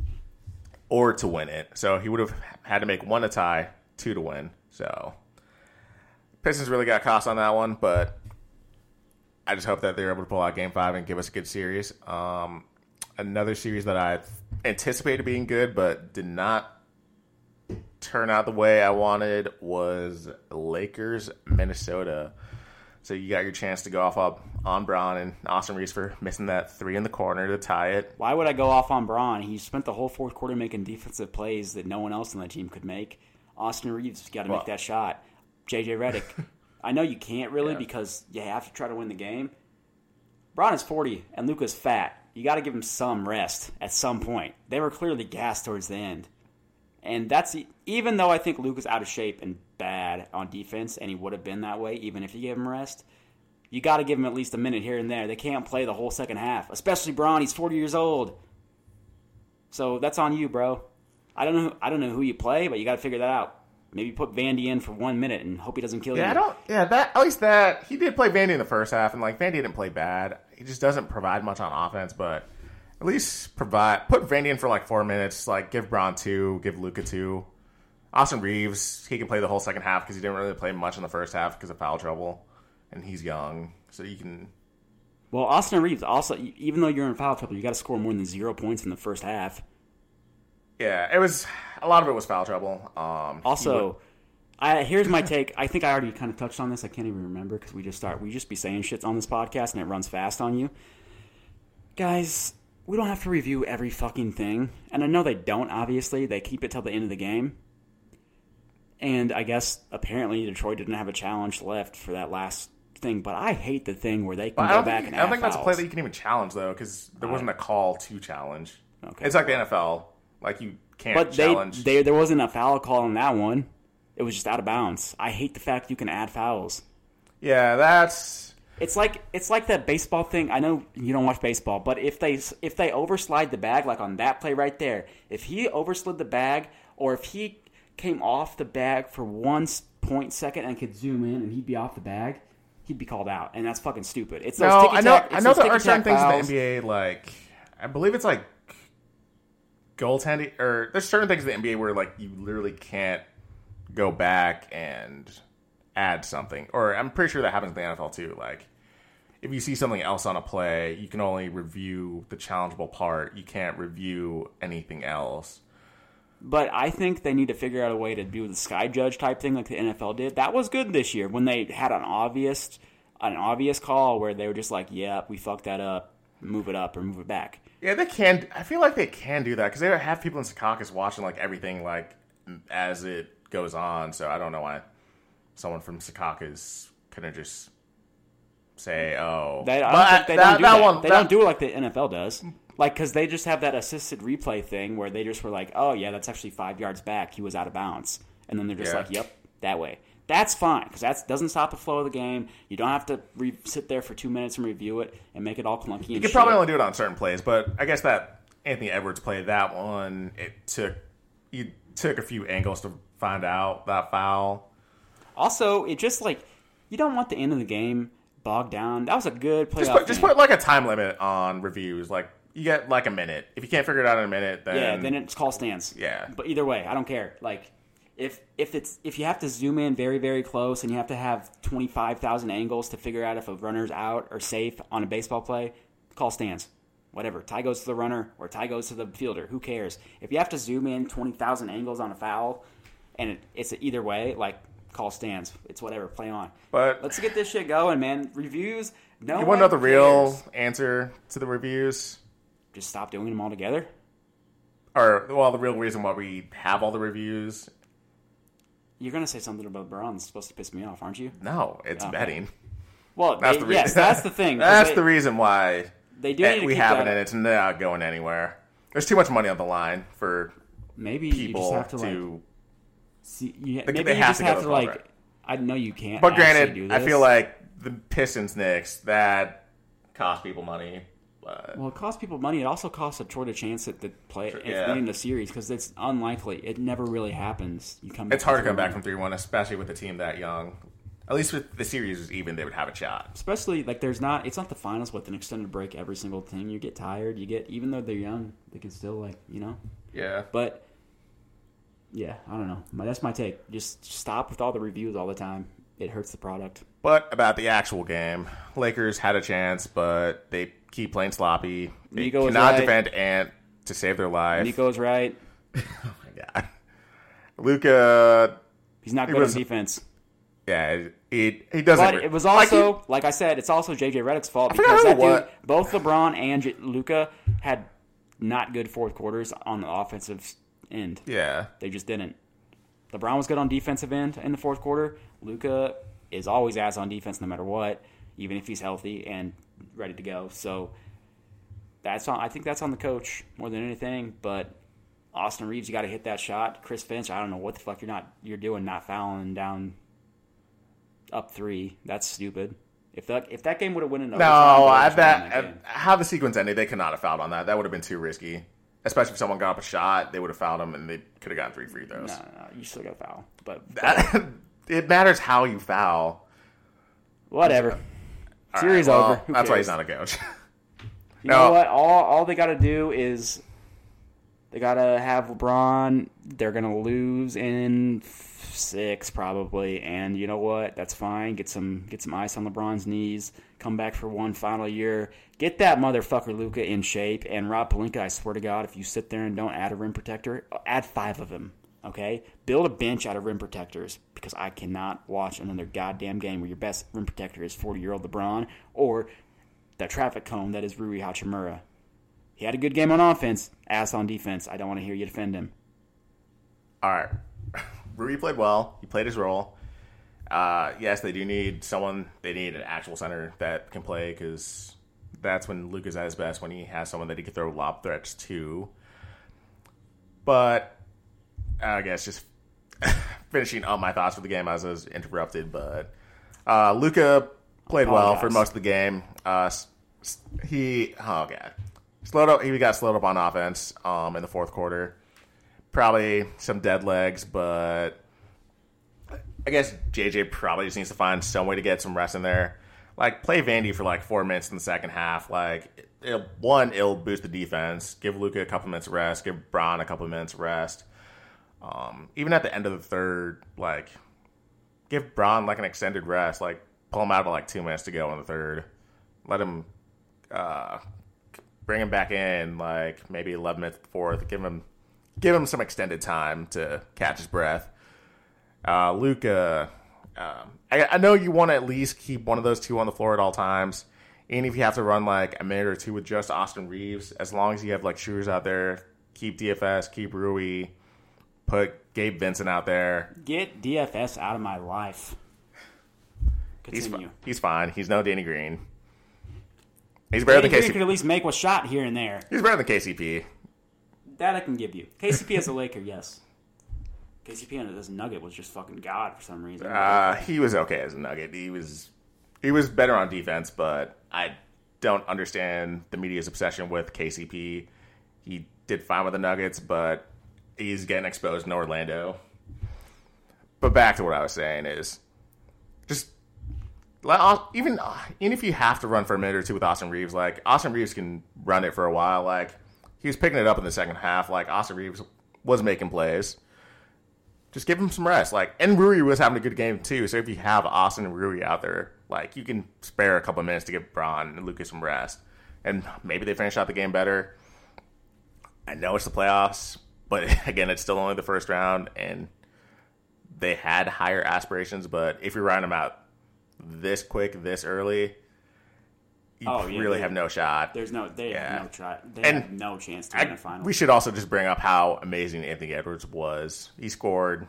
or to win it. So he would have had to make 1 to tie, 2 to win. So Pistons really got cost on that one, but I just hope that they're able to pull out Game 5 and give us a good series. Another series that I anticipated being good but did not turn out the way I wanted was Lakers, Minnesota. So you got your chance to go off on Braun and Austin Reeves for missing that 3 in the corner to tie it. Why would I go off on Braun? He spent the whole fourth quarter making defensive plays that no one else on the team could make. Austin Reeves got to make that shot. JJ Redick. I know you can't really because you have to try to win the game. Braun is 40 and Luka's fat. You got to give him some rest at some point. They were clearly gassed towards the end. And that's even though I think Luka's out of shape and bad on defense, and he would have been that way even if you gave him rest, you got to give him at least a minute here and there. They can't play the whole second half, especially Braun. He's 40 years old. So that's on you, bro. I don't know who you play, but you got to figure that out. Maybe put Vandy in for 1 minute and hope he doesn't kill you. At least that he did play Vandy in the first half, and Vandy didn't play bad. He just doesn't provide much on offense, but at least put Vandy in for 4 minutes. Give Braun 2, give Luka 2. Austin Reeves, he can play the whole second half because he didn't really play much in the first half because of foul trouble, and he's young, so you can. Well, Austin Reeves also, even though you're in foul trouble, you got to score more than 0 points in the first half. Yeah, a lot of it was foul trouble. Here's my take. I think I already kind of touched on this. I can't even remember because we just be saying shits on this podcast and it runs fast on you. Guys, we don't have to review every fucking thing. And I know they don't, obviously. They keep it till the end of the game. And I guess apparently Detroit didn't have a challenge left for that last thing. But I hate the thing where they can go back and add I don't think fouls. that's a play that you can even challenge, though, because there wasn't a call to challenge. Okay. It's like the NFL. You can't challenge. But there wasn't a foul call on that one. It was just out of bounds. I hate the fact you can add fouls. Yeah, that's... It's like that baseball thing. I know you don't watch baseball, but if they overslide the bag, like on that play right there, if he overslid the bag, or if he came off the bag for 1 second and could zoom in and he'd be off the bag, he'd be called out, and that's fucking stupid. It's those I know there are certain things in the NBA, I believe it's goaltending, or there's certain things in the NBA where you literally can't go back and add something. Or I'm pretty sure that happens in the NFL too. If you see something else on a play, you can only review the challengeable part. You can't review anything else. But I think they need to figure out a way to do the sky judge type thing like the NFL did. That was good this year when they had an obvious call where they were just yeah, we fucked that up, move it up or move it back. Yeah, they can. I feel like they can do that because they have people in Secaucus watching everything as it goes on. So I don't know why someone from Secaucus couldn't just say, "Oh." They don't do that. They don't do it like the NFL does. Because they just have that assisted replay thing where they just were "Oh yeah, that's actually 5 yards back. He was out of bounds," and then they're just "Yep, that way." That's fine because that doesn't stop the flow of the game. You don't have to sit there for 2 minutes and review it and make it all clunky. You could probably only do it on certain plays, but I guess that Anthony Edwards play, that one, you took a few angles to find out that foul. Also, it just you don't want the end of the game bogged down. That was a good playoff. Just put a time limit on reviews. You get a minute. If you can't figure it out in a minute, then it's call stands. Yeah, but either way, I don't care. If you have to zoom in very, very close and you have to have 25,000 angles to figure out if a runner's out or safe on a baseball play, call stands. Whatever. Tie goes to the runner or tie goes to the fielder. Who cares? If you have to zoom in 20,000 angles on a foul and it's either way, call stands. It's whatever. Play on. But let's get this shit going, man. Reviews. No. You want to know the real answer to the reviews? Just stop doing them altogether? The real reason why we have all the reviews. You're going to say something about Braun that's supposed to piss me off, aren't you? No, it's betting. Well, that's the thing. That's the reason why they do we have it, and it's not going anywhere. There's too much money on the line for maybe people you just have to see. Maybe they you have just have to I know you can't. But granted, do this. I feel like the Pistons Knicks that cost people money. Well, it costs people money. It also costs Detroit a chance at the play in the series because it's unlikely. It never really happens. It's hard to come back from 3-1, especially with a team that young. At least if the series was even, they would have a shot. Especially, like, it's not the finals with an extended break every single thing. You get tired. Even though they're young, they can still, like, Yeah. But, yeah, I don't know. That's my take. Just stop with all the reviews all the time. It hurts the product. But about the actual game, Lakers had a chance, but they keep playing sloppy. They Nico cannot right. defend Ant to save their life. Nico's right. Oh, my God. Luka... He's not good on defense. Yeah, he doesn't. But it was also, like I said, it's also J.J. Redick's fault because both LeBron and Luka had not good fourth quarters on the offensive end. Yeah. They just didn't. LeBron was good on defensive end in the fourth quarter. Luka is always ass on defense no matter what, even if he's healthy and ready to go. So I think that's on the coach more than anything. But Austin Reeves, you got to hit that shot. Chris Finch, I don't know what the fuck you're doing, not fouling down up 3. That's stupid. If that game would have won in overtime, how the sequence ended, they could not have fouled on that. That would have been too risky. Especially if someone got up a shot, they would have fouled him, and they could have gotten 3 free throws. No, you still got to foul. But it matters how you foul. Whatever. Series over. That's why he's not a coach. You know what? All they got to do is they got to have LeBron. They're going to lose in 6 probably, and you know what? That's fine. Get some ice on LeBron's knees. Come back for one final year. Get that motherfucker Luka in shape. And Rob Pelinka, I swear to God, if you sit there and don't add a rim protector, add 5 of them. Okay? Build a bench out of rim protectors because I cannot watch another goddamn game where your best rim protector is 40-year-old LeBron or the traffic cone that is Rui Hachimura. He had a good game on offense, ass on defense. I don't want to hear you defend him. All right. Rui played well. He played his role. Yes, they do need someone. They need an actual center that can play because that's when Luka's at his best, when he has someone that he can throw lob threats to. But I guess just finishing up my thoughts for the game as I was interrupted. But Luka played well for most of the game. He got slowed up. He got slowed up on offense in the fourth quarter. Probably some dead legs, but I guess JJ probably just needs to find some way to get some rest in there. Like, play Vandy for like 4 minutes in the second half. Like, it'll boost the defense. Give Luka a couple minutes of rest. Give Bron a couple minutes of rest. Even at the end of the third, like, give Bron like an extended rest. Like, pull him out of like 2 minutes to go in the third. Let him bring him back in like maybe 11 minutes before. Give him some extended time to catch his breath. Luka, I know you want to at least keep one of those two on the floor at all times. And if you have to run like a minute or two with just Austin Reeves, as long as you have like shooters out there, keep DFS, keep Rui, put Gabe Vincent out there. Get DFS out of my life. Continue. He's fine. He's no Danny Green. He's better than KCP. Green could at least make a shot here and there. He's better than KCP. That I can give you. KCP as a Laker, yes. KCP as a Nugget was just fucking God for some reason. He was okay as a Nugget. He was better on defense, but I don't understand the media's obsession with KCP. He did fine with the Nuggets, but he's getting exposed in Orlando. But back to what I was saying is just even if you have to run for a minute or two with Austin Reeves, like Austin Reeves can run it for a while. Like he was picking it up in the second half. Like Austin Reeves was making plays. Just give him some rest. Like, and Rui was having a good game too. So if you have Austin and Rui out there, like you can spare a couple of minutes to give Bron and Lucas some rest, and maybe they finish out the game better. I know it's the playoffs, but again, it's still only the first round, and they had higher aspirations. But if you're riding them out this quick, this early, you really have no shot. They have no shot. They have no chance to win the final. We should also just bring up how amazing Anthony Edwards was. He scored,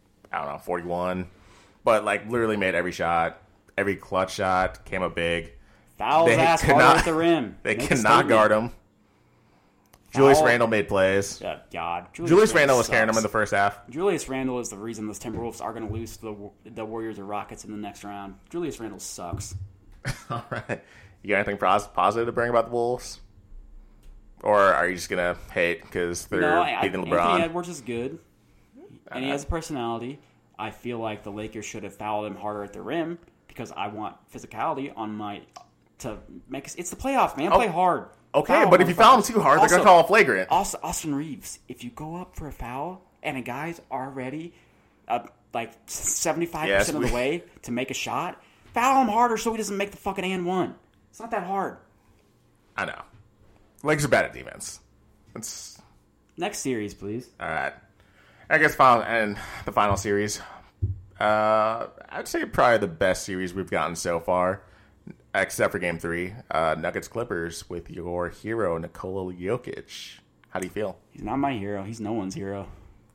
41, but like literally made every shot, every clutch shot came up big. Fouls ass hard at the rim. They cannot guard him. Julius Randle made plays. God. Julius Randle was carrying him in the first half. Julius Randle is the reason the Timberwolves are going to lose to the Warriors or Rockets in the next round. Julius Randle sucks. All right. You got anything positive to bring about the Wolves? Or are you just going to hate because they're beating LeBron? Anthony Edwards is good, and he has a personality. I feel like the Lakers should have fouled him harder at the rim because I want physicality to make us. It's the playoffs, man. Play hard. Okay, but if you foul him too hard, they're going to call a flagrant. Also, Austin Reeves, if you go up for a foul and a guy's already like 75% of the way to make a shot, foul him harder so he doesn't make the fucking and one. It's not that hard. I know. Lakers are bad at defense. Next series, please. All right. I guess the final series. I'd say probably the best series we've gotten so far, except for Game 3. Nuggets Clippers with your hero, Nikola Jokic. How do you feel? He's not my hero. He's no one's hero.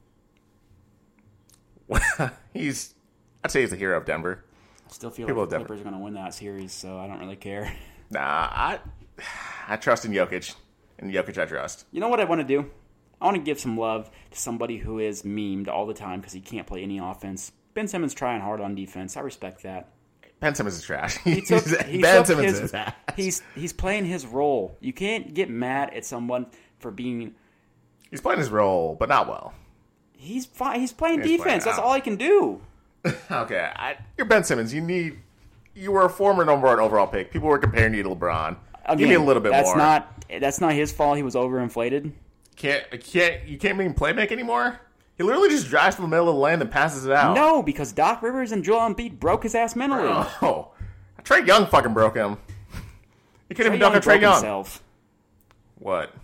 I'd say he's the hero of Denver. I still feel like the Clippers are going to win that series, so I don't really care. Nah, I trust in Jokic. And Jokic I trust. You know what I want to do? I want to give some love to somebody who is memed all the time because he can't play any offense. Ben Simmons trying hard on defense. I respect that. Ben Simmons is trash. He's playing his role. You can't get mad at someone for being... He's playing his role, but not well. He's fine. He's playing defense. That's all he can do. Okay, you're Ben Simmons. You were a former number 1 overall pick. People were comparing you to LeBron. Again, give me a little bit more. That's not his fault. He was overinflated. You can't make him playmaker anymore? He literally just drives to the middle of the lane and passes it out. No, because Doc Rivers and Joel Embiid broke his ass mentally. Oh, Trae Young fucking broke him. He couldn't even dunk on Trae Young. Himself. What?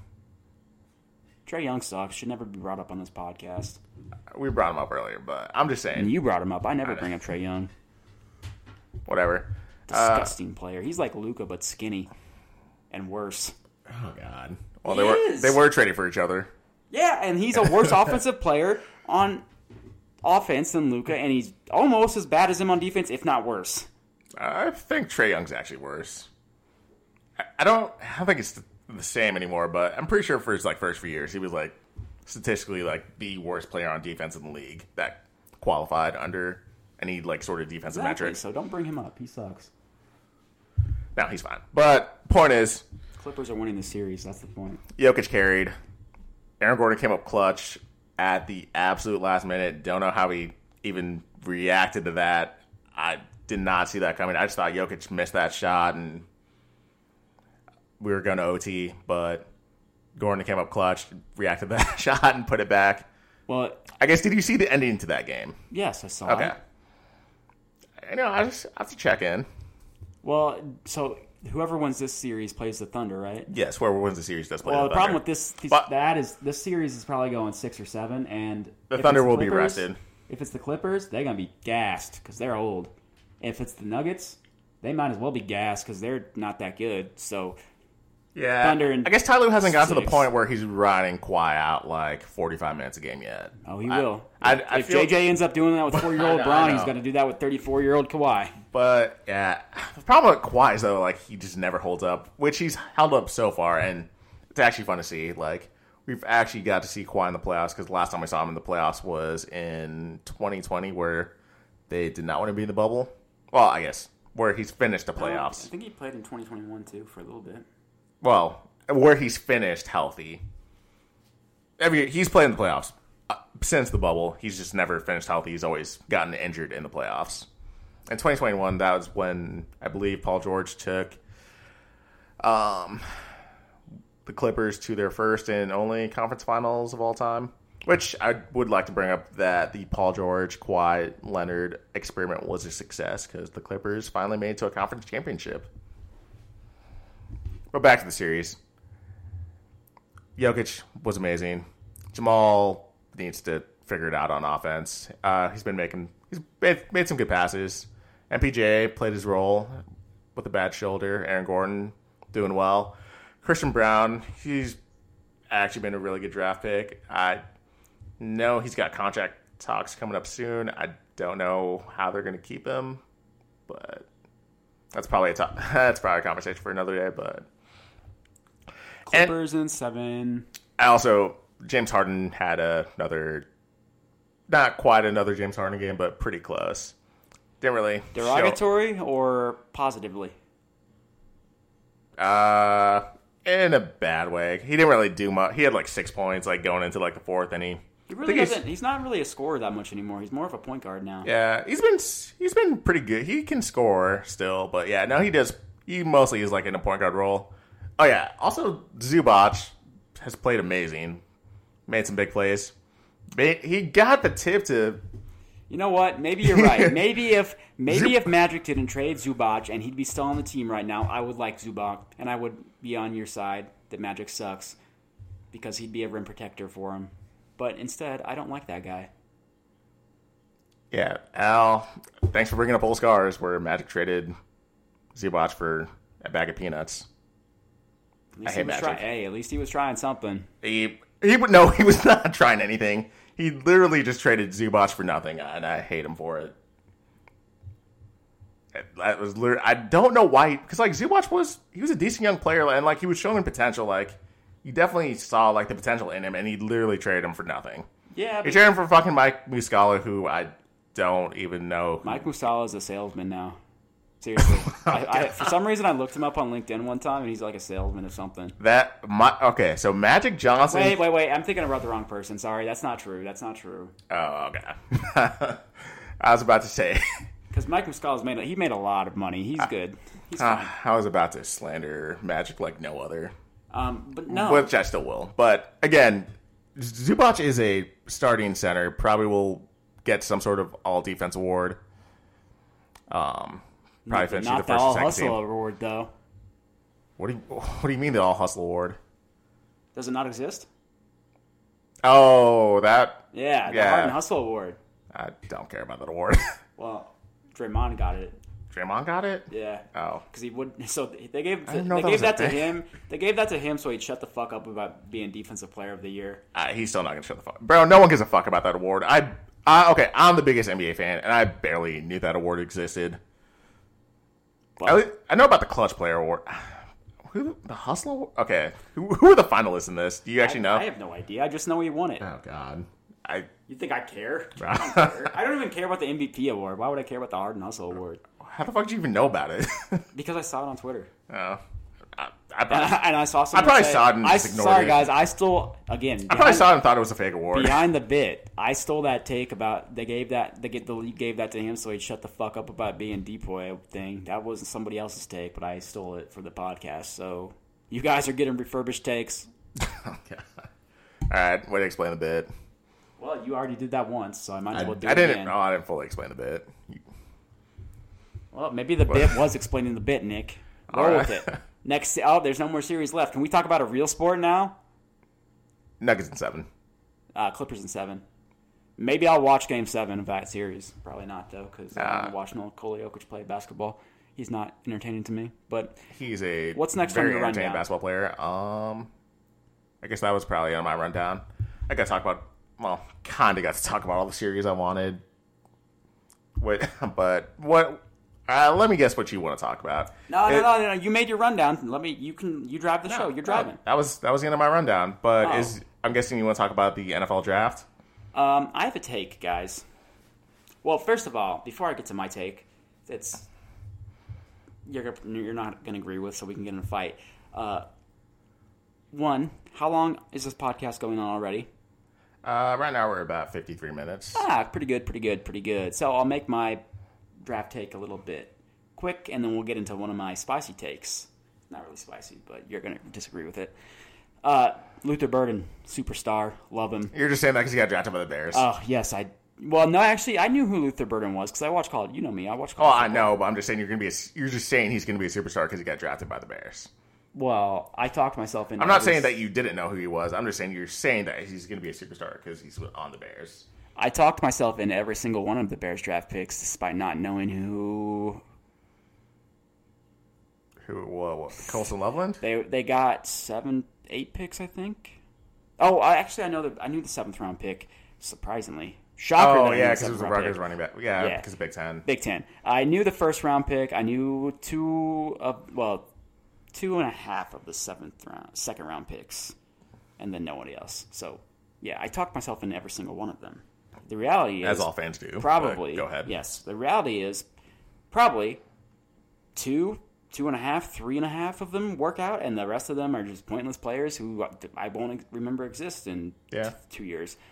Trae Young sucks. Should never be brought up on this podcast. We brought him up earlier, but I'm just saying. And you brought him up. I never bring up Trae Young. Whatever. Disgusting player. He's like Luka, but skinny. And worse. Oh, God. Well, they were traded for each other. Yeah, and he's a worse offensive player on offense than Luka, and he's almost as bad as him on defense, if not worse. I think Trae Young's actually worse. I don't think it's the same anymore, but I'm pretty sure for his first few years, he was statistically the worst player on defense in the league that qualified under any sort of defensive metric. So don't bring him up. He sucks. No, he's fine. But point is, Clippers are winning the series. That's the point. Jokic carried. Aaron Gordon came up clutch at the absolute last minute. Don't know how he even reacted to that. I did not see that coming. I just thought Jokic missed that shot and we were going to OT, but Gordon came up clutch, reacted to that shot, and put it back. Well, I guess, did you see the ending to that game? Yes, I saw it. Okay. I just have to check in. Well, so whoever wins this series plays the Thunder, right? Yes, whoever wins the series does play the Thunder. Well, the problem with this series is probably going 6 or 7, and the Thunder will be rested. If it's the Clippers, they're going to be gassed because they're old. If it's the Nuggets, they might as well be gassed because they're not that good. So, yeah, Thunder and I guess Ty Lue hasn't got to the point where he's riding Kawhi out 45 minutes a game yet. Oh, he will. If JJ ends up doing that with 4-year-old Bron, he's going to do that with 34-year-old Kawhi. But, yeah, the problem with Kawhi is, though, he just never holds up, which he's held up so far, and it's actually fun to see. We've actually got to see Kawhi in the playoffs, because the last time I saw him in the playoffs was in 2020, where they did not want to be in the bubble. Well, I guess, where he's finished the playoffs. I think he played in 2021, too, for a little bit. Well, where he's finished healthy. He's played in the playoffs since the bubble. He's just never finished healthy. He's always gotten injured in the playoffs. In 2021, that was when I believe Paul George took the Clippers to their first and only conference finals of all time. Which I would like to bring up that the Paul George, Kawhi Leonard experiment was a success because the Clippers finally made it to a conference championship. But back to the series. Jokic was amazing. Jamal needs to figure it out on offense. He's made some good passes. MPJ played his role with a bad shoulder. Aaron Gordon doing well. Christian Brown, he's actually been a really good draft pick. I know he's got contract talks coming up soon. I don't know how they're going to keep him, but that's probably a conversation for another day. But Clippers in 7. James Harden had not quite another James Harden game, but pretty close. Didn't really derogatory or positively. In a bad way. He didn't really do much. He had 6 points going into the fourth, and he He really doesn't. He's not really a scorer that much anymore. He's more of a point guard now. Yeah, he's been pretty good. He can score still, but yeah, no, he does. He mostly is like in a point guard role. Oh yeah, also Zubac has played amazing, made some big plays. He got the tip to. You know what? Maybe you're right. Maybe if Magic didn't trade Zubac and he'd be still on the team right now, I would like Zubac and I would be on your side that Magic sucks because he'd be a rim protector for him. But instead, I don't like that guy. Yeah, Al, thanks for bringing up old scars where Magic traded Zubac for a bag of peanuts. I hate Magic. At least he was trying something. He was not trying anything. He literally just traded Zubac for nothing, and I hate him for it. That was literally, I don't know why, because like Zubac was a decent young player, and like he was showing potential. Like you definitely saw like the potential in him, and he literally traded him for nothing. Yeah, he traded him for fucking Mike Muscala, who I don't even know. Mike Muscala is a salesman now. Seriously, for some reason I looked him up on LinkedIn one time, and he's like a salesman or something. Okay, so Magic Johnson. Wait! I'm thinking about the wrong person. Sorry, that's not true. Oh, okay. I was about to say because Mike Muscala's made a lot of money. He's good. He's fine. I was about to slander Magic like no other. But no, which I still will. But again, Zubac is a starting center. Probably will get some sort of all defense award. Probably finish the first All or second Hustle team. Award though. What do you mean the All Hustle Award? Does it not exist? Oh, that. Yeah, the Hard and Hustle Award. I don't care about that award. Well, Draymond got it. Draymond got it? Yeah. Oh. Because he would. So they gave that to him. They gave that to him so he'd shut the fuck up about being Defensive Player of the Year. He's still not gonna shut the fuck up. Bro, no one gives a fuck about that award. Okay, I'm the biggest NBA fan, and I barely knew that award existed. Well, I know about the Clutch Player Award. The Hustle Award? Okay. Who are the finalists in this? Do you actually know? I have no idea. I just know he won it. Oh, God. You think I care? I don't care. I don't even care about the MVP award. Why would I care about the Hard and Hustle Award? How the fuck do you even know about it? Because I saw it on Twitter. Oh. I saw something. I probably saw it and just ignored it. Sorry, guys. I stole again. I probably saw it and thought it was a fake award. Behind the bit, I stole that take about the league gave that to him so he'd shut the fuck up about being Depoy thing. That wasn't somebody else's take, but I stole it for the podcast. So you guys are getting refurbished takes. Okay. All right, way to explain the bit. Well, you already did that once, so I might as well do it again. No, I didn't fully explain the bit. Well, maybe the bit was explaining the bit, Nick. Roll with it. Next, there's no more series left. Can we talk about a real sport now? Nuggets in 7. Clippers in 7. Maybe I'll watch Game 7 of that series. Probably not, though, because I don't want to watch Nikola Jokic play basketball. He's not entertaining to me. But he's a what's next very on your entertaining rundown? basketball player. I guess that was probably on my rundown. I got to talk about, kind of got to talk about all the series I wanted. But what? Let me guess what you want to talk about. No. You made your rundown. You drive the show. You're driving. That was the end of my rundown. But I'm guessing you want to talk about the NFL draft. I have a take, guys. Well, first of all, before I get to my take, you're not going to agree with, so we can get in a fight. One, how long is this podcast going on already? Right now we're about 53 minutes. Pretty good. So I'll make my draft take a little bit quick, and then we'll get into one of my spicy takes. Not really spicy, but you're going to disagree with it. Luther Burden, superstar, love him. You're just saying that because he got drafted by the Bears. Oh, yes, well, no, actually, I knew who Luther Burden was because I watched college. You know me, I watch college. Oh, I know, but I'm just saying you're just saying he's going to be a superstar because he got drafted by the Bears. Well, I talked myself into. I'm not saying that you didn't know who he was. I'm just saying you're saying that he's going to be a superstar because he's on the Bears. I talked myself into every single one of the Bears draft picks despite not knowing who. What? Colson Loveland? They got 7, 8 picks, I think. Oh, I knew the 7th round pick. Surprisingly, shocker. Oh yeah, because it was the Rutgers running back. Yeah, because of Big Ten. Big Ten. I knew the 1st round pick. I knew 2.5 of the 2nd round picks, and then nobody else. So yeah, I talked myself into every single one of them. The reality is, as all fans do, probably. Go ahead. Yes, the reality is probably 2.5, 3.5 of them work out, and the rest of them are just pointless players who I won't remember exist in 2 years.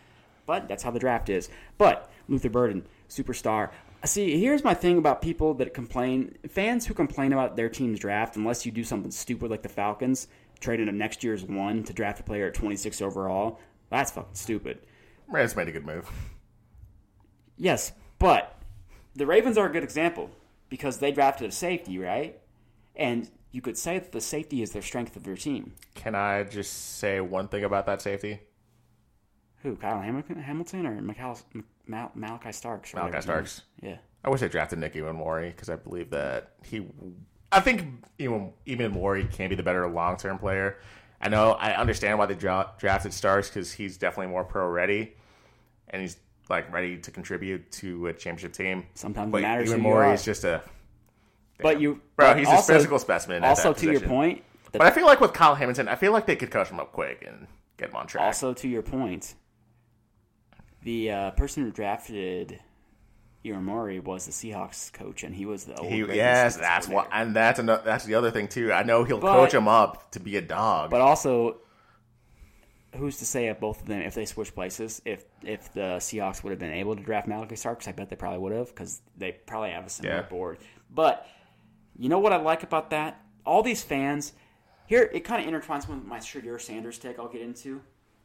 But that's how the draft is. But Luther Burden, superstar. See, here's my thing about people that complain. Fans who complain about their team's draft, unless you do something stupid like the Falcons, trading a next year's one to draft a player at 26 overall, that's fucking stupid. Rams made a good move. Yes, but the Ravens are a good example because they drafted a safety, right? And you could say that the safety is their strength of their team. Can I just say one thing about that safety? Who, Kyle Hamilton or Malachi Starks? Malachi Starks. Yeah. I wish they drafted Nick Ewanmori because I believe that I think Ewanmori can be the better long-term player. I understand why they drafted Starks because he's definitely more pro-ready, and he's like ready to contribute to a championship team. Sometimes but it matters who you Ewanmori are. is just a... But you, bro, he's also, a physical specimen. Also, at that to your position. point, But I feel like with Kyle Hamilton, I feel like they could coach him up quick and get him on track. Also, to your point, the person who drafted Ewanmori was the Seahawks coach, and he was the old. Yes, that's what, and that's the other thing too. I know he'll coach him up to be a dog, but also, who's to say if both of them, if they switch places, if the Seahawks would have been able to draft Malachi Starks, I bet they probably would have because they probably have a similar board. But you know what I like about that? All these fans here, it kind of intertwines with my Shadur Sanders take. I'll get into.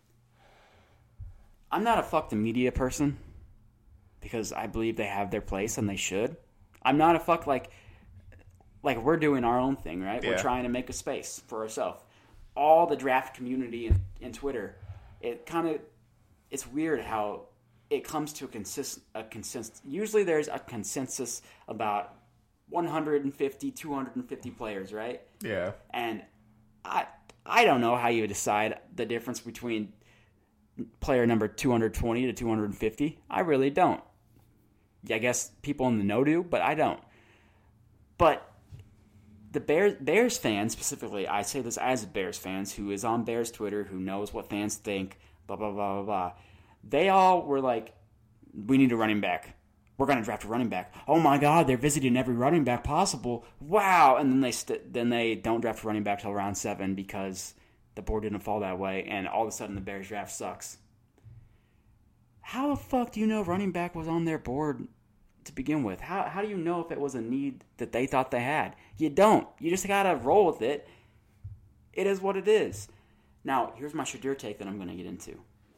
I'm not a fuck the media person because I believe they have their place and they should. I'm not a fuck like we're doing our own thing, right? Yeah. We're trying to make a space for ourselves. All the draft community in Twitter, it's weird how it comes to a consensus. Usually there's a consensus about 150, 250 players, right? Yeah. And I don't know how you decide the difference between player number 220 to 250. I really don't. I guess people in the know do, but I don't. But the Bears fans specifically, I say this as a Bears fans who is on Bears Twitter, who knows what fans think, blah, blah, blah, blah, blah. They all were like, we need a running back. We're going to draft a running back. Oh my God, they're visiting every running back possible. Wow. And then they don't draft a running back till round 7 because the board didn't fall that way, and all of a sudden the Bears draft sucks. How the fuck do you know running back was on their board to begin with? How do you know if it was a need that they thought they had? You don't. You just got to roll with it. It is what it is. Now, here's my Shadur take that I'm going to get into.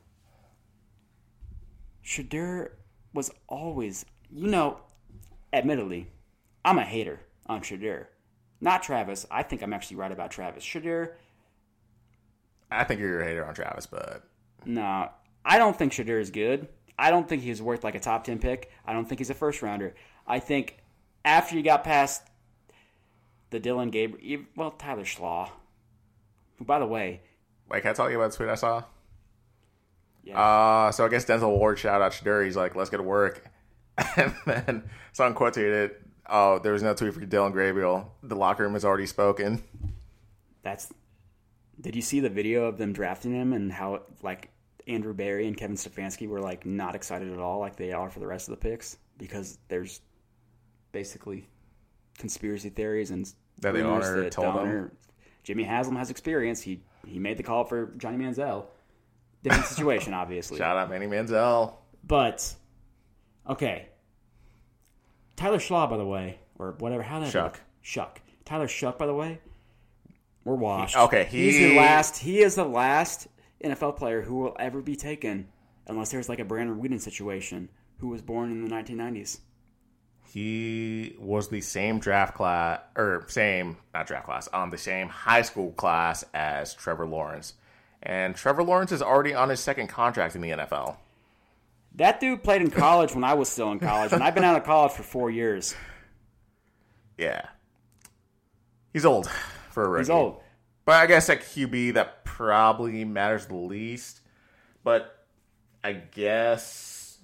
Shadur was always, admittedly, I'm a hater on Shadur. Not Travis. I think I'm actually right about Travis. Shadur... I think you're a hater on Travis, but... No, I don't think Shadur is good. I don't think he's worth like a top 10 pick. I don't think he's a first rounder. I think after you got past the Dylan Gabriel... Well, Tyler Schlaw, who, by the way... Wait, can I tell you about the tweet I saw? Yeah. So I guess Denzel Ward shout out Shadur. He's like, let's get to work. And then someone quoted it. Oh, there was no tweet for Dylan Gabriel. The locker room has already spoken. Did you see the video of them drafting him and how, like, Andrew Berry and Kevin Stefanski were, like, not excited at all like they are for the rest of the picks? Because there's basically conspiracy theories and that the owner told them. Jimmy Haslam has experience. He made the call for Johnny Manziel. Different situation, obviously. Shout out Manny Manziel. But, okay. Tyler Schlaw, by the way, or whatever. How that Shuck. Shuck. Tyler Shuck, by the way. We're washed. He is the last NFL player who will ever be taken, unless there's like a Brandon Whedon situation, who was born in the 1990s. He was the same the same high school class as Trevor Lawrence. And Trevor Lawrence is already on his second contract in the NFL. That dude played in college when I was still in college, and I've been out of college for 4 years. Yeah. He's old for a rookie. He's old. But I guess at QB, that probably matters the least. But I guess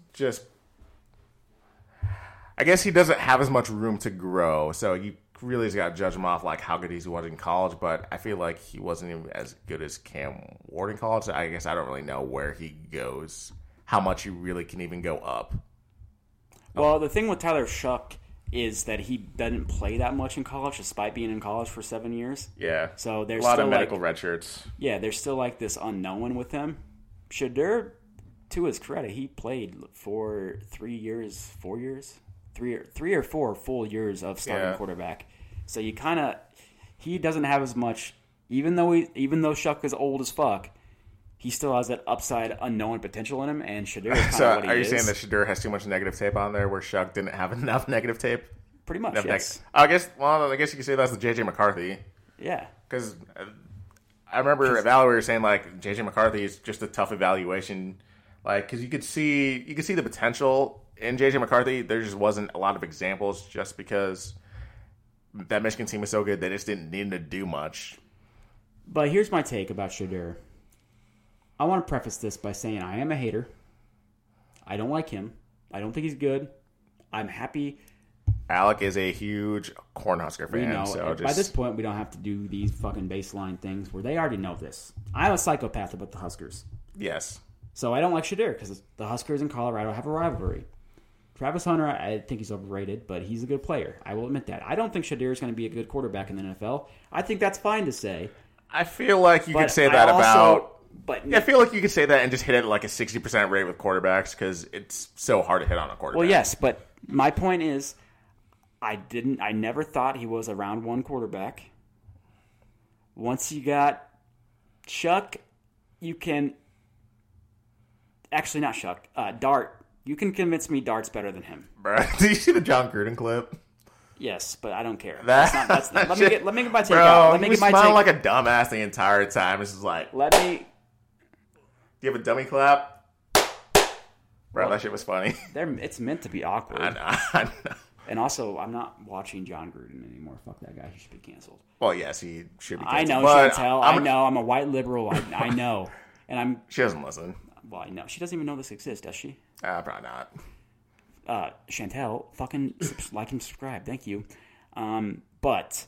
he doesn't have as much room to grow. So you really just got to judge him off like how good he was in college. But I feel like he wasn't even as good as Cam Ward in college. I guess I don't really know where he goes, how much he really can even go up. Well, the thing with Tyler Shuck is that he doesn't play that much in college, despite being in college for 7 years. Yeah. So there's a lot still of medical red shirts. Yeah, there's still like this unknown with him. Shadur, to his credit, he played for 3 years, 4 years, three or four full years of starting quarterback. So you kind of he doesn't have as much. Even though Shuck is old as fuck, he still has that upside unknown potential in him. And Shedeur is kind of what he is. Are you saying that Shedeur has too much negative tape on there, where Shuck didn't have enough negative tape? Pretty much, yes. I guess you could say that's the J.J. McCarthy. Yeah. Because I remember Valerie was saying, like, J.J. McCarthy is just a tough evaluation. Like, because you could see the potential in J.J. McCarthy. There just wasn't a lot of examples just because that Michigan team was so good they just didn't need to do much. But here's my take about Shedeur. I want to preface this by saying I am a hater. I don't like him. I don't think he's good. I'm happy. Alec is a huge Cornhusker fan. We know. By this point, we don't have to do these fucking baseline things where they already know this. I'm a psychopath about the Huskers. Yes. So I don't like Shedeur because the Huskers and Colorado have a rivalry. Travis Hunter, I think he's overrated, but he's a good player. I will admit that. I don't think Shedeur is going to be a good quarterback in the NFL. I think that's fine to say. I feel like you could say that about... I feel like you could say that and just hit it at like a 60% rate with quarterbacks because it's so hard to hit on a quarterback. Well, yes, but my point is I never thought he was a round one quarterback. Once you got Shuck, you can... Actually, not Shuck. Dart. You can convince me Dart's better than him. Bro, did you see the John Gruden clip? Yes, but I don't care. Let me get my take bro, out. Let me he get was my smiling take. like a dumbass the entire time. This is like... Do you have a dummy clap? Bro, that shit was funny. It's meant to be awkward. I know. And also, I'm not watching John Gruden anymore. Fuck that guy. He should be canceled. Well, yes, he should be canceled. I know, Chantel. I know. I'm a white liberal. I know. And She doesn't listen. Well, I know. She doesn't even know this exists, does she? Probably not. Chantel, fucking like and subscribe. Thank you. But...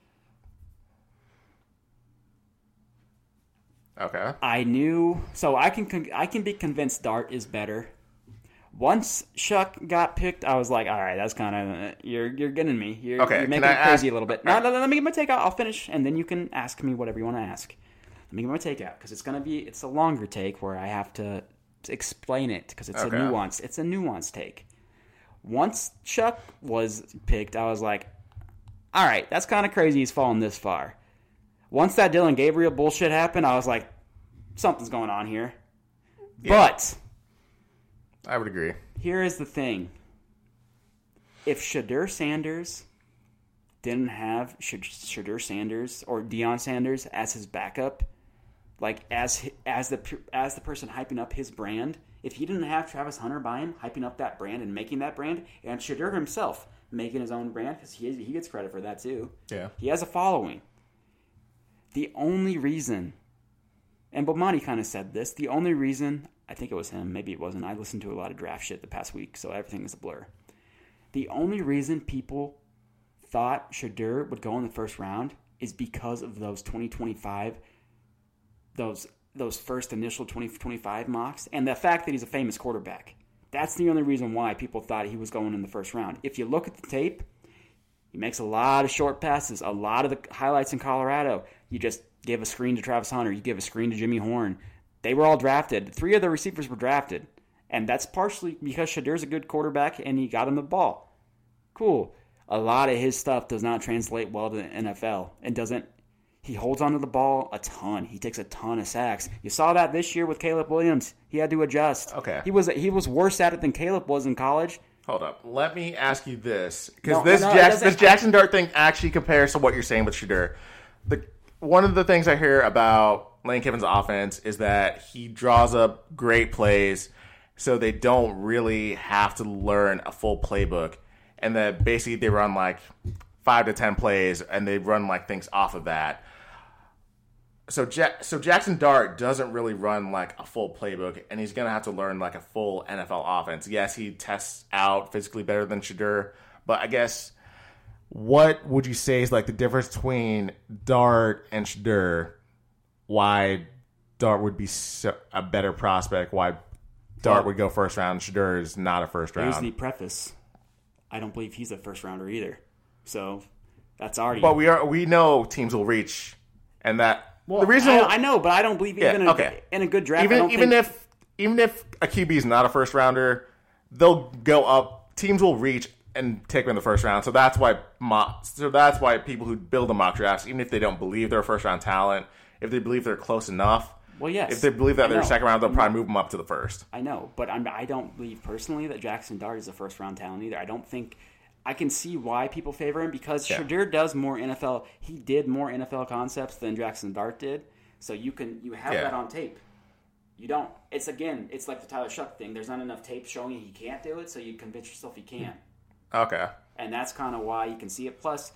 Okay. I knew... So I can be convinced Dart is better. Once Shuck got picked, I was like, all right, that's kind of... You're getting me. You're making it crazy a little bit. No, let me get my take out. I'll finish, and then you can ask me whatever you want to ask. Let me get my take out, because it's a longer take where I have to explain it, because it's a nuanced take. Once Shuck was picked, I was like, all right, that's kind of crazy he's fallen this far. Once that Dylan Gabriel bullshit happened, I was like, something's going on here. Yeah. But... I would agree. Here is the thing. If Shedeur Sanders didn't have Shedeur Sanders or Deion Sanders as his backup, like as the person hyping up his brand, if he didn't have Travis Hunter by him, hyping up that brand and making that brand, and Shedeur himself making his own brand, because he gets credit for that too. Yeah. He has a following. The only reason, and Bomani kind of said this, the only reason... I think it was him. Maybe it wasn't. I listened to a lot of draft shit the past week, so everything is a blur. The only reason people thought Shedeur would go in the first round is because of those 2025, those first initial 2025 mocks, and the fact that he's a famous quarterback. That's the only reason why people thought he was going in the first round. If you look at the tape, he makes a lot of short passes, a lot of the highlights in Colorado. You just give a screen to Travis Hunter. You give a screen to Jimmy Horn. They were all drafted. 3 of the receivers were drafted. And that's partially because Shedeur's a good quarterback and he got him the ball. Cool. A lot of his stuff does not translate well to the NFL. He holds onto the ball a ton. He takes a ton of sacks. You saw that this year with Caleb Williams. He had to adjust. Okay. He was worse at it than Caleb was in college. Hold up. Let me ask you this. Because this Jackson Dart thing actually compares to what you're saying with Shedeur. One of the things I hear about Lane Kiffin's offense is that he draws up great plays so they don't really have to learn a full playbook. And that basically they run like 5 to 10 plays and they run like things off of that. So Jackson Dart doesn't really run like a full playbook and he's going to have to learn like a full NFL offense. Yes, he tests out physically better than Shedeur, but I guess what would you say is like the difference between Dart and Shedeur? Why Dart would be a better prospect? Why Dart would go first round and Shedeur is not a first round? Here's the preface. I don't believe he's a first rounder either. So that's already... But we know teams will reach and that... Well, the reason I know, but I don't believe even in a good draft. Even if even if a QB is not a first rounder, they'll go up. Teams will reach and take them in the first round. So that's why people who build the mock drafts, even if they don't believe they're a first round talent, if they believe they're close enough, well, yes, if they believe that they're second round, they'll probably move them up to the first. I know, but I don't believe personally that Jackson Dart is a first round talent either. I don't think. I can see why people favor him because Shedeur does more NFL. He did more NFL concepts than Jackson Dart did. So you have that on tape. You don't. It's like the Tyler Shuck thing. There's not enough tape showing you he can't do it, so you convince yourself he can. Okay. And that's kind of why you can see it. Plus,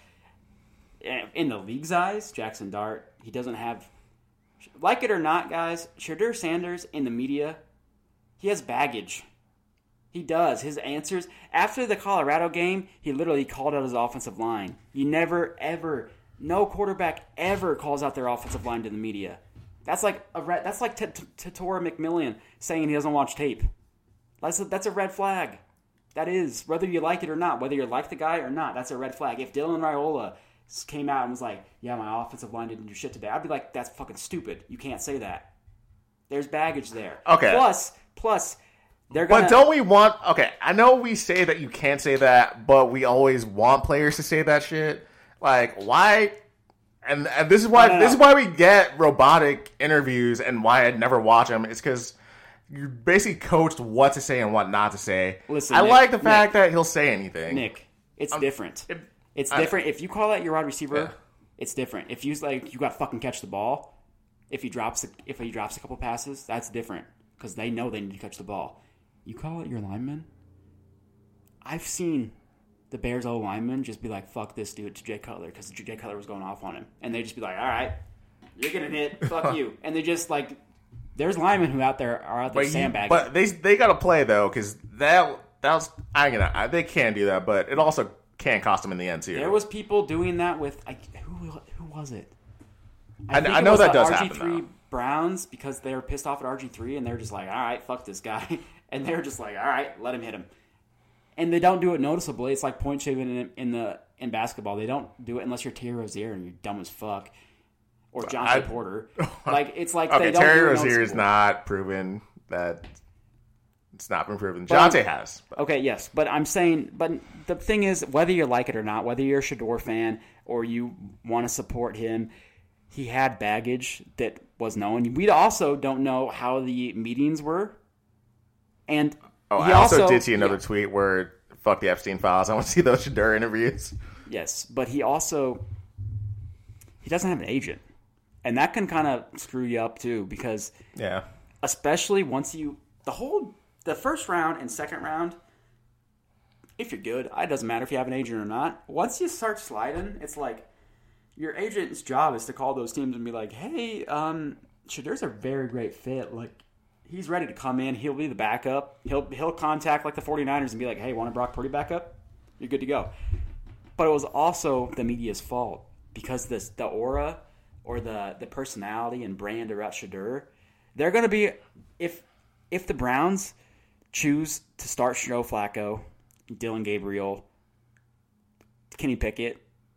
in the league's eyes, Jackson Dart, he doesn't have. Like it or not, guys, Shedeur Sanders in the media, he has baggage. He does. His answers after the Colorado game, he literally called out his offensive line. You never, ever, no quarterback ever calls out their offensive line to the media. That's like Tatora McMillan saying he doesn't watch tape. That's a red flag. That is, whether you like it or not, whether you like the guy or not, that's a red flag. If Dylan Raiola came out and was like, "Yeah, my offensive line didn't do shit today," I'd be like, "That's fucking stupid. You can't say that." There's baggage there. Okay. Plus. But don't we want... Okay, I know we say that you can't say that, but we always want players to say that shit. Like, why... And this is why This is why we get robotic interviews and why I'd never watch them. It's because you're basically coached what to say and what not to say. Listen, I like the fact that he'll say anything. Nick, it's different. It's different. If you call out your wide receiver, it's different. If you got to fucking catch the ball, if he drops a couple passes, that's different because they know they need to catch the ball. You call it your lineman. I've seen the Bears O lineman just be like, "Fuck this dude" to Jay Cutler because Jay Cutler was going off on him, and they just be like, "All right, you're gonna hit, fuck you," and they just like, there's linemen who are out there sandbagging. But they got to play though because that was they can do that, but it also can cost them in the end too. There was people doing that with who was it? I know that does happen. RG3 Browns because they were pissed off at RG3 and they're just like, "All right, fuck this guy." And they're just like, "All right, let him hit him." And they don't do it noticeably. It's like point shaving in basketball. They don't do it unless you're Terry Rozier and you're dumb as fuck, or Jonte Porter. Like it's like okay, they don't. Terry do it Rozier is not proven that. It's not been proven. Jonte has. But. Okay, yes, but I'm saying, but the thing is, whether you like it or not, whether you're a Shedeur fan or you want to support him, he had baggage that was known. We also don't know how the meetings were. And I also did see another tweet where fuck the Epstein files. I want to see those Shedeur interviews. Yes, but he doesn't have an agent, and that can kind of screw you up too because especially once the first round and second round, if you're good, it doesn't matter if you have an agent or not. Once you start sliding, it's like your agent's job is to call those teams and be like, "Hey, Shedeur's a very great fit. Like, he's ready to come in. He'll be the backup. He'll contact like the 49ers and be like, 'Hey, want a Brock Purdy backup? You're good to go.'" But it was also the media's fault because the aura or the personality and brand around Shedeur, they're going to be if the Browns choose to start Joe Flacco, Dylan Gabriel, Kenny Pickett,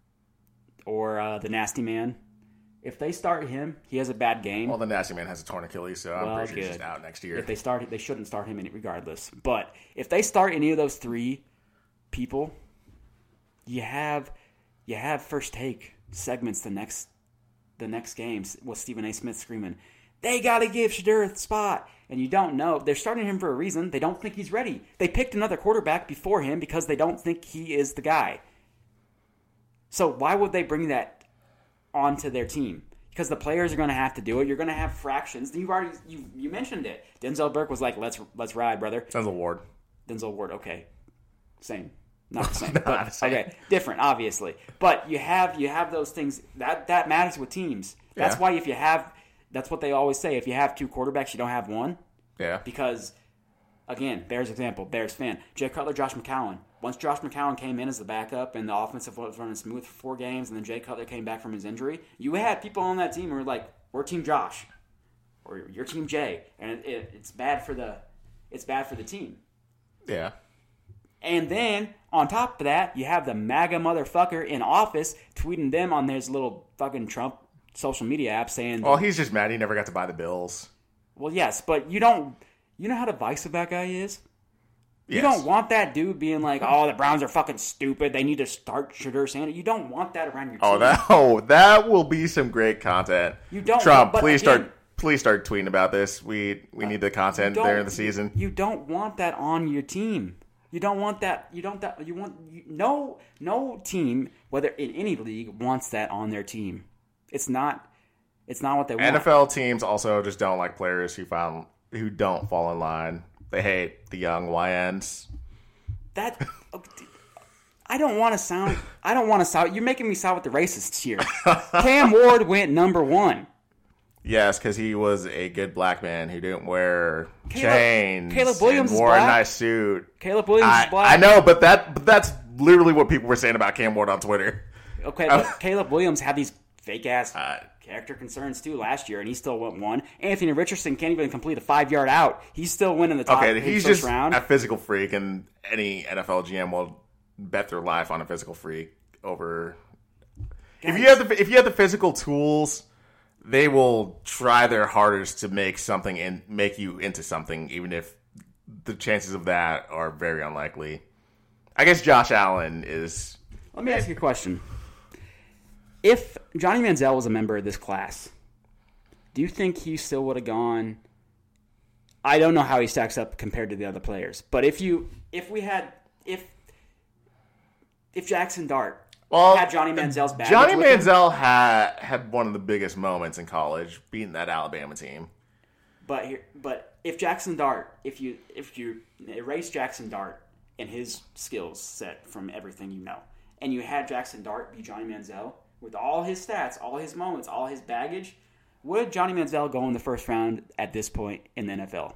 or the Nasty Man. If they start him, he has a bad game. Well, the Nasty Man has a torn Achilles, so I'm pretty sure he's out next year. If they shouldn't start him regardless. But if they start any of those three people, you have first take segments the next games with Stephen A. Smith screaming, "They got to give Shedeur a spot." And you don't know. They're starting him for a reason. They don't think he's ready. They picked another quarterback before him because they don't think he is the guy. So why would they bring that onto their team? Because the players are going to have to do it. You're going to have fractions. You mentioned it. Denzel Burke was like, let's ride, brother. Denzel Ward. Okay, same. Not the same. But, okay, different, obviously. But you have those things that matters with teams. That's why that's what they always say. If you have two quarterbacks, you don't have one. Yeah. Because, again, Bears fan. Jay Cutler, Josh McCown. Once Josh McCown came in as the backup and the offensive was running smooth for 4 games, and then Jay Cutler came back from his injury, you had people on that team who were like, "We're Team Josh," or "You're Team Jay," and it's bad for the team. Yeah. And then on top of that, you have the MAGA motherfucker in office tweeting them on his little fucking Trump social media app saying, "Well, he's just mad he never got to buy the Bills." Well, yes, but you don't You know how divisive that guy is? You Yes. don't want that dude being like, oh, the Browns are fucking stupid. They need to start Shedeur Sanders. You don't want that around your team. That will be some great content. You don't. Trump, but please again, start tweeting about this. We need the content there in the season. You don't want that on your team. You don't want that. No team, whether in any league, wants that on their team. It's not what they want. NFL teams also just don't like players who don't fall in line. They hate the young YNs. I don't want to sound. You're making me sound with the racists here. Cam Ward went number 1. Yes, because he was a good black man who didn't wear chains. Caleb Williams and wore is black. a nice suit. Caleb Williams is black. I know, but that's literally what people were saying about Cam Ward on Twitter. Okay, but Caleb Williams had these fake ass character concerns too last year, and he still went 1. Anthony Richardson can't even complete a 5-yard out. He's still winning the top. Okay, he's first just round. a physical freak, and any NFL GM will bet their life on a physical freak over. Guys. If you have the physical tools, they will try their hardest to make something and make you into something, even if the chances of that are very unlikely. I guess Josh Allen is. Let me ask you a question. If Johnny Manziel was a member of this class, do you think he still would have gone? I don't know how he stacks up compared to the other players, but if Jackson Dart had Johnny Manziel's baggage, Johnny with him, Manziel had one of the biggest moments in college, beating that Alabama team. but if Jackson Dart, if you erase Jackson Dart and his skills set from everything you know, and you had Jackson Dart be Johnny Manziel with all his stats, all his moments, all his baggage, would Johnny Manziel go in the first round at this point in the NFL?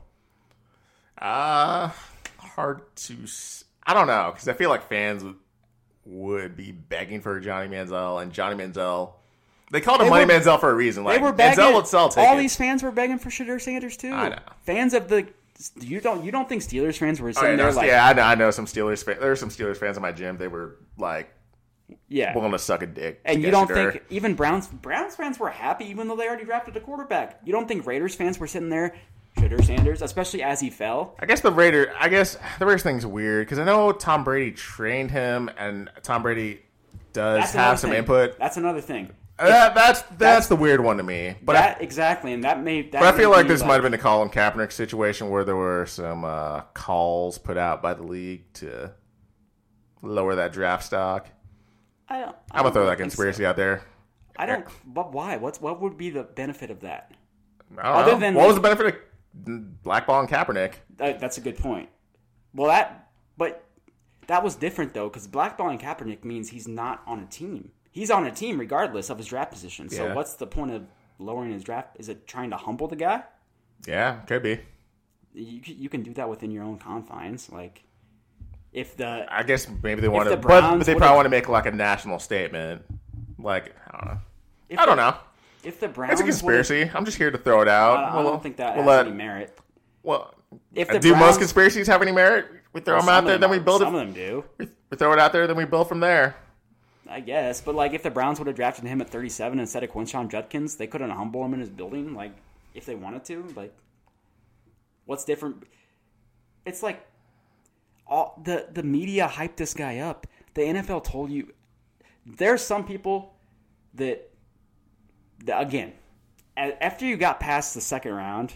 Hard to. I don't know, because I feel like fans would be begging for Johnny Manziel, and Johnny Manziel. They called him Money Manziel for a reason. Like, they were begging. Manziel would sell tickets. All these fans were begging for Shedeur Sanders too. I know. Fans of the. You don't think Steelers fans were sitting there like? Yeah, I know some Steelers fans. There were some Steelers fans in my gym. They were like, willing to suck a dick. And you don't think even Browns fans were happy, even though they already drafted a quarterback. You don't think Raiders fans were sitting there, Shedeur Sanders, especially as he fell? I guess the Raiders thing's weird because I know Tom Brady trained him, and Tom Brady does have some input. That's another thing. That's the weird one to me. But exactly, and that may. But I feel like this might have been the Colin Kaepernick situation where there were some calls put out by the league to lower that draft stock. I'm gonna throw that conspiracy out there. I don't. But why? What would be the benefit of that? I don't know. What was the benefit of blackballing Kaepernick? That's a good point. Well, but that was different though, because blackballing Kaepernick means he's not on a team. He's on a team regardless of his draft position. So what's the point of lowering his draft? Is it trying to humble the guy? Yeah, could be. You can do that within your own confines. Like, I guess maybe they want to, but they probably want to make like a national statement. Like, I don't know. I don't know. If the Browns, it's a conspiracy. I'm just here to throw it out. I don't think that has any merit. Well, do most conspiracies have any merit? We throw them out there, then we build it. Some of them do. We throw it out there, then we build from there. I guess, but like if the Browns would have drafted him at 37 instead of Quinshon Judkins, they couldn't humble him in his building, like if they wanted to. Like, what's different? It's like all the media hyped this guy up. The NFL told you. There's some people that again, after you got past the second round,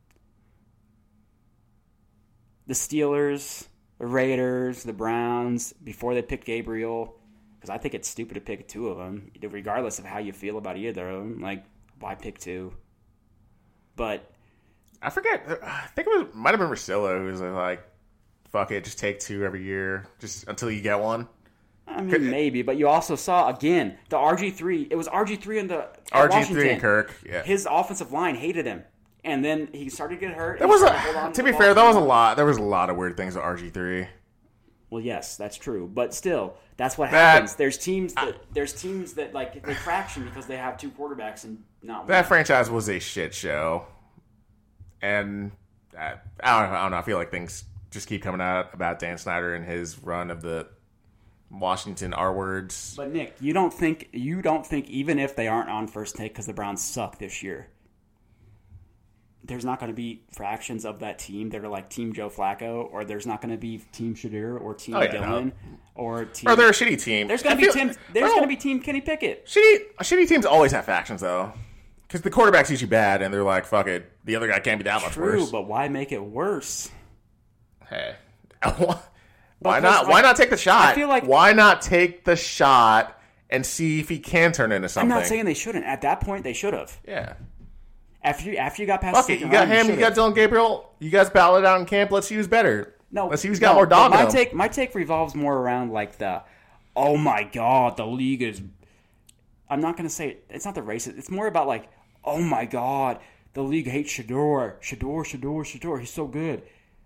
the Steelers, the Raiders, the Browns, before they picked Gabriel. Because I think it's stupid to pick 2 of them, regardless of how you feel about either of them. Like, why pick 2? But I forget. I think might have been Russillo who was like, "Fuck it, just take 2 every year, just until you get one." I mean, maybe, but you also saw again the RG3. It was RG3 in the RG3 and Kirk. Yeah, his offensive line hated him, and then he started to get hurt. There was to be fair, that was a lot. There was a lot of weird things with RG3. Well, yes, that's true, but still, that's what happens. There's teams that like they fraction because they have 2 quarterbacks and not one. That franchise was a shit show, and I don't know. I feel like things just keep coming out about Dan Snyder and his run of the Washington R words. But Nick, you don't think even if they aren't on First Take because the Browns suck this year, there's not going to be fractions of that team that are like Team Joe Flacco, or there's not going to be Team Shadir or Team Dylan or Team. Or they're a shitty team. There's going to be Tim. There's going to be Team Kenny Pickett. Shitty teams always have factions though, because the quarterback's usually bad, and they're like, "Fuck it, the other guy can't be that much worse." True, but why make it worse? Hey, why not? Why not take the shot? I feel like why not take the shot and see if he can turn into something? I'm not saying they shouldn't. At that point, they should have. Yeah. After you got past, Fuck it, you got him, you got Dylan Gabriel. You guys battled it out in camp. Let's see who's better. Let's see who's got more dog in him. My take revolves more around like the, oh my god, the league is. I'm not gonna say it's not the racist. It's more about like, oh my god, the league hates Shador. He's so good.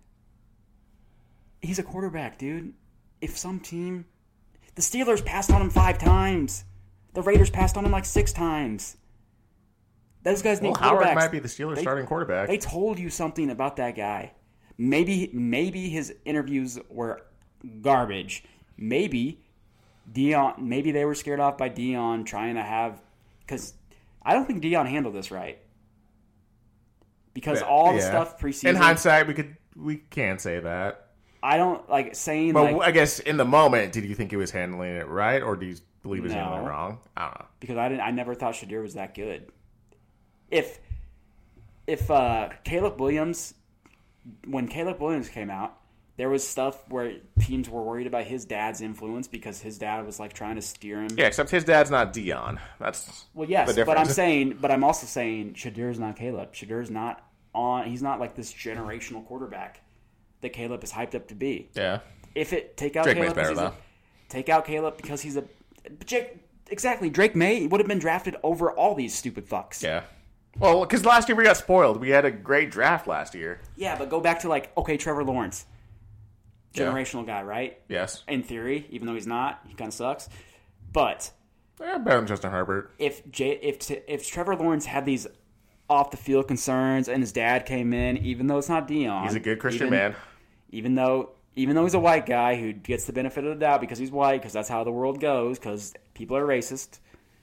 He's a quarterback, dude. If some team, the Steelers passed on him 5 times, the Raiders passed on him like 6 times. Those guys need quarterbacks. Howard might be the Steelers' starting quarterback. They told you something about that guy. Maybe his interviews were garbage. Maybe they were scared off by Dion trying to have, because I don't think Dion handled this right. Because all the stuff preseason. In hindsight, we can't say that. I don't like saying. But I guess in the moment, did you think he was handling it right, or do you believe he was handling it wrong? I don't know. Because I never thought Shadir was that good. If Caleb Williams, when Caleb Williams came out, there was stuff where teams were worried about his dad's influence because his dad was like trying to steer him. Yeah, except his dad's not Dion. That's well, yes, the difference. But I'm also saying Shadir's not Caleb. Shadir's not on. He's not like this generational quarterback that Caleb is hyped up to be. Yeah. Take out Caleb because he's a exactly. Drake May would have been drafted over all these stupid fucks. Yeah. Well, because last year we got spoiled. We had a great draft last year. Yeah, but go back to Trevor Lawrence. Generational guy, right? Yes. In theory, even though he's not, he kind of sucks. But better than Justin Herbert. If Trevor Lawrence had these off the field concerns and his dad came in, even though it's not Dion, he's a good Christian man. Even though he's a white guy who gets the benefit of the doubt because he's white, because that's how the world goes, because people are racist.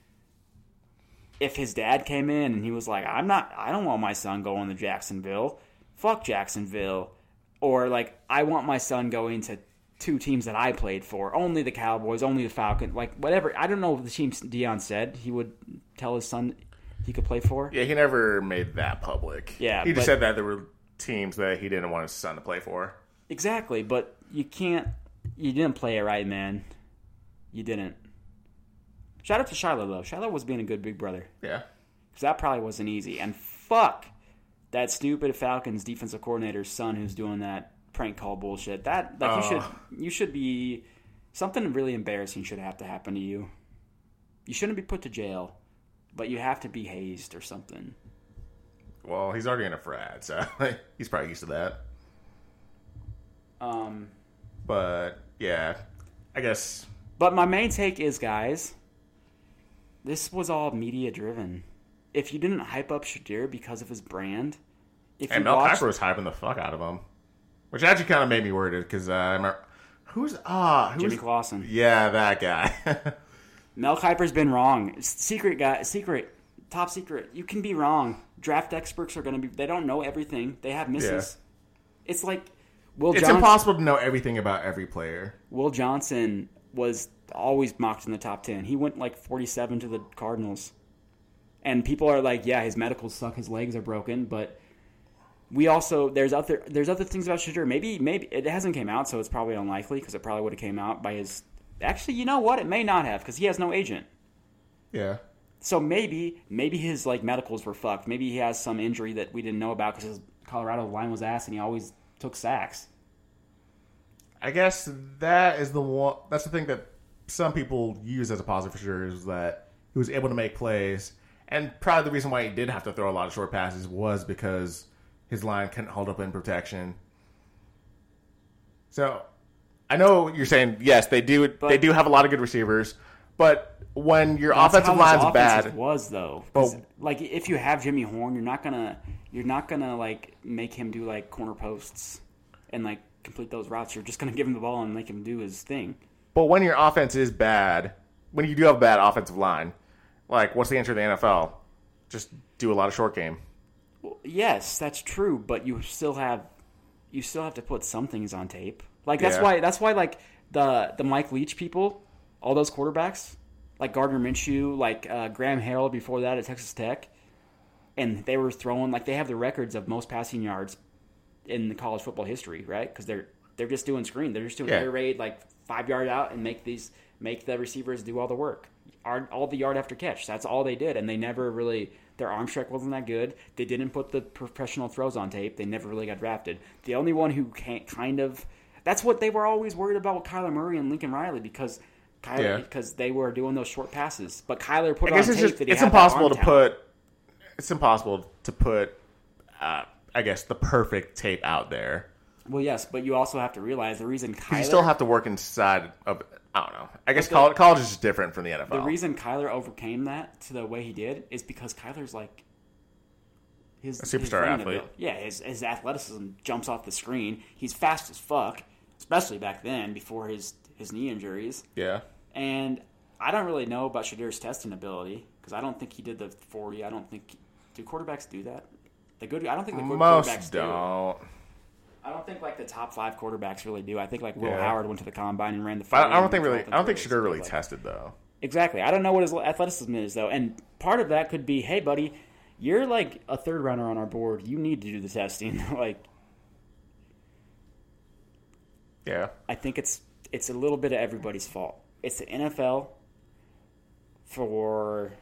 If his dad came in and he was like, I don't want my son going to Jacksonville. Fuck Jacksonville. Or like, I want my son going to 2 teams that I played for. Only the Cowboys, only the Falcons. Like, whatever. I don't know what the teams Dion said he would tell his son he could play for. Yeah, he never made that public. Yeah, he just said that there were teams that he didn't want his son to play for. Exactly, but you didn't play it right, man. You didn't. Shout out to Shiloh, though. Shiloh was being a good big brother. Yeah. Because that probably wasn't easy. And fuck that stupid Falcons defensive coordinator's son who's doing that prank call bullshit. You should be... Something really embarrassing should have to happen to you. You shouldn't be put to jail, but you have to be hazed or something. Well, he's already in a frat, so he's probably used to that. But, yeah, I guess... But my main take is, guys... This was all media driven. If you didn't hype up Shadir because of his brand, Mel Kiper was hyping the fuck out of him, which actually kind of made me worried because I remember who's Jimmy Clausen. Yeah, that guy. Mel Kiper's been wrong. Top secret. You can be wrong. Draft experts are going to be. They don't know everything. They have misses. Yeah. It's like It's impossible to know everything about every player. Will Johnson was always mocked in the top 10. He went like 47 to the Cardinals. And people are like, yeah, his medicals suck, his legs are broken, but we also there's other things about Shadir. Maybe it hasn't came out, so it's probably unlikely because it probably would have came out by his. Actually, you know what? It may not have because he has no agent. Yeah. So maybe his like medicals were fucked. Maybe he has some injury that we didn't know about because his Colorado line was ass and he always took sacks. I guess that's the thing that some people use as a positive for sure is that he was able to make plays. And probably the reason why he did have to throw a lot of short passes was because his line couldn't hold up in protection. So I know you're saying, yes, they do have a lot of good receivers, but when your offensive line's bad, was though. Like if you have Jimmy Horn, you're not gonna like make him do like corner posts and like complete those routes. You're just gonna give him the ball and make him do his thing. But when your offense is bad, when you do have a bad offensive line, like what's the answer to the NFL? Just do a lot of short game. Well, yes, that's true, but you still have to put some things on tape. Like that's why like the Mike Leach people, all those quarterbacks, like Gardner Minshew, like Graham Harrell before that at Texas Tech, and they were throwing like they have the records of most passing yards in the college football history, right? Because they're just doing screen, they're just doing air raid like 5 yard out and make the receivers do all the work, all the yard after catch. That's all they did, and they never really. Their arm strength wasn't that good. They didn't put the professional throws on tape. They never really got drafted. The only one who that's what they were always worried about with Kyler Murray and Lincoln Riley because they were doing those short passes. But Kyler put on tape that he had impossible that to arm talent. it's impossible to put I guess the perfect tape out there. Well, yes, but you also have to realize the reason Kyler... You still have to work inside of... I don't know. I guess college is just different from the NFL. The reason Kyler overcame that to the way he did is because Kyler's like... A superstar athlete. Yeah, his athleticism jumps off the screen. He's fast as fuck, especially back then before his knee injuries. Yeah. And I don't really know about Shadir's testing ability because I don't think he did the 40. I don't think... Do quarterbacks do that? I don't think the good quarterbacks don't. I don't think like the top 5 quarterbacks really do. I think like Will Howard went to the combine and ran the 40. I don't think Shadir really tested though. Exactly. I don't know what his athleticism is though, and part of that could be, hey buddy, you're like a third rounder on our board. You need to do the testing. Like, yeah. I think it's a little bit of everybody's fault. It's the NFL for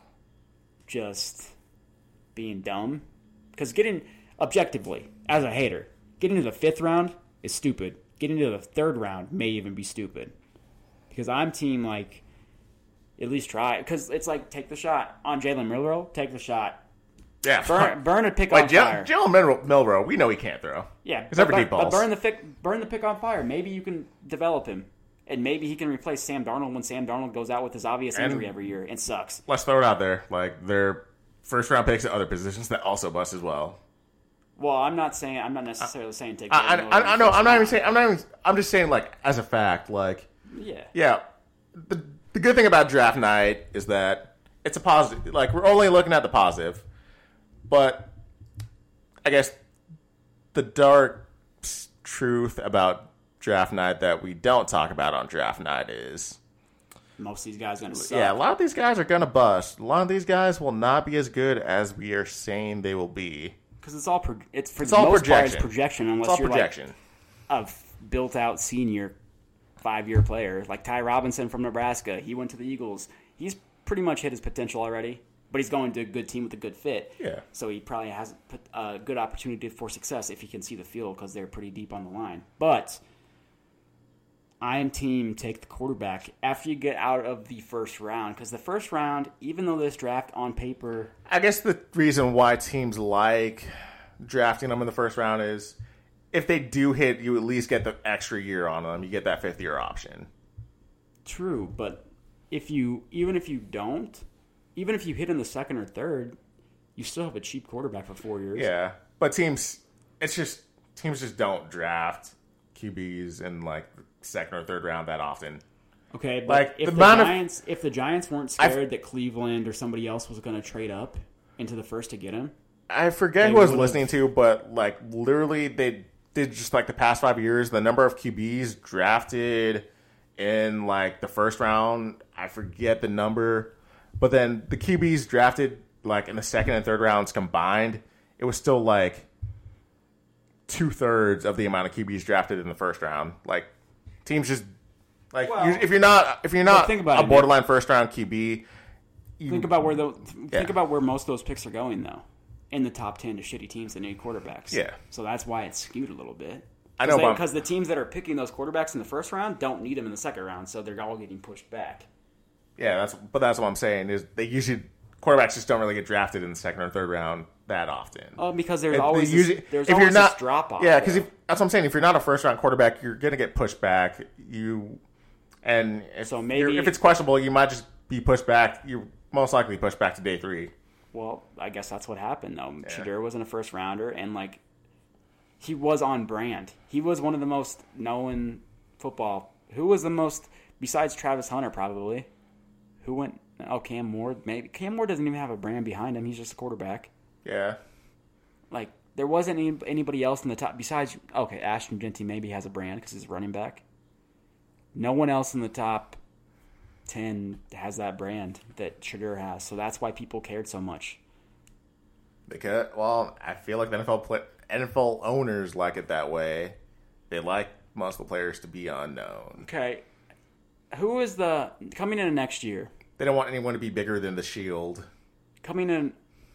just being dumb, because objectively as a hater. Getting to the 5th round is stupid. Getting to the 3rd round may even be stupid. Because I'm team, like, at least try. Because it's like, take the shot. On Jalen Milroe, take the shot. Yeah. Burn a pick on fire. Jalen Milroe, we know he can't throw. Yeah. He's never deep balls. But burn the pick on fire. Maybe you can develop him. And maybe he can replace Sam Darnold when Sam Darnold goes out with his obvious injury every year and sucks. Let's throw it out there. Like, they're first-round picks at other positions that also bust as well. Well, I'm not necessarily saying take. I know. I'm just saying, like, as a fact, like, yeah. The good thing about draft night is that it's a positive. Like, we're only looking at the positive, but I guess the dark truth about draft night that we don't talk about on draft night is most of these guys are going to suck. Yeah, a lot of these guys are going to bust. A lot of these guys will not be as good as we are saying they will be. Because it's all projection unless you're projection. Like a built-out senior 5-year player. Like Ty Robinson from Nebraska. He went to the Eagles. He's pretty much hit his potential already, but he's going to a good team with a good fit. Yeah. So he probably has a good opportunity for success if he can see the field because they're pretty deep on the line. But I am team take the quarterback after you get out of the first round, because the first round, even though this draft on paper... I guess the reason why teams like drafting them in the first round is if they do hit, you at least get the extra year on them. You get that 5th-year option. True, but even if you hit in the 2nd or 3rd, you still have a cheap quarterback for 4 years. Yeah, but teams just don't draft QBs in like the 2nd or 3rd round that often. Okay, but like if the Giants weren't scared that Cleveland or somebody else was going to trade up into the first to get him, I forget who I was listening to, but like literally they did just like the past 5 years, the number of QBs drafted in like the first round, I forget the number, but then the QBs drafted like in the 2nd and 3rd rounds combined, it was still like 2/3 of the amount of QBs drafted in the first round. Like teams just like if you're not a borderline first round QB, think about where most of those picks are going though. In the top 10 to shitty teams that need quarterbacks. Yeah. So that's why it's skewed a little bit. I know, because the teams that are picking those quarterbacks in the first round don't need them in the 2nd round, so they're all getting pushed back. Yeah, that's what I'm saying is they usually quarterbacks just don't really get drafted in the 2nd or 3rd round that often. Oh, because there's always this drop off. Yeah, because that's what I'm saying. If you're not a first round quarterback, you're going to get pushed back. If it's questionable, you might just be pushed back. You're most likely pushed back to day 3. Well, I guess that's what happened though. Yeah. Shadir wasn't a first rounder, and like he was on brand. He was one of the most known football. Who was the most besides Travis Hunter probably? Who went? Oh, Cam Moore. Maybe Cam Moore doesn't even have a brand behind him. He's just a quarterback. Yeah. Like, there wasn't anybody else in the top besides, okay, Ashton Genty maybe has a brand because he's a running back. No one else in the top 10 has that brand that Shedeur has. So that's why people cared so much. Because, well, I feel like the NFL owners like it that way. They like most of the players to be unknown. Okay. Who is coming in next year? They don't want anyone to be bigger than the Shield. Coming in,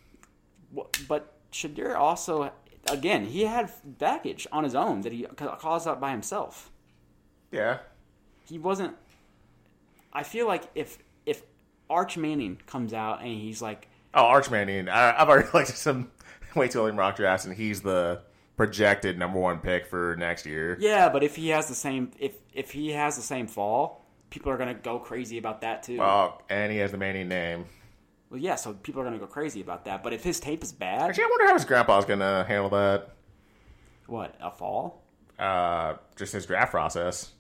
but Shedeur also, again, he had baggage on his own that he caused out by himself. Yeah. He wasn't. I feel like if Arch Manning comes out and he's like, oh, Arch Manning, I've already looked at some way too early mock drafts, and he's the projected number 1 pick for next year. Yeah, but if he has the same if he has the same fall, people are gonna go crazy about that too. Well, and he has the Manning name. Well, yeah, so people are gonna go crazy about that. But if his tape is bad, Actually, I wonder how his grandpa's gonna handle that. what, a fall? Just his draft process,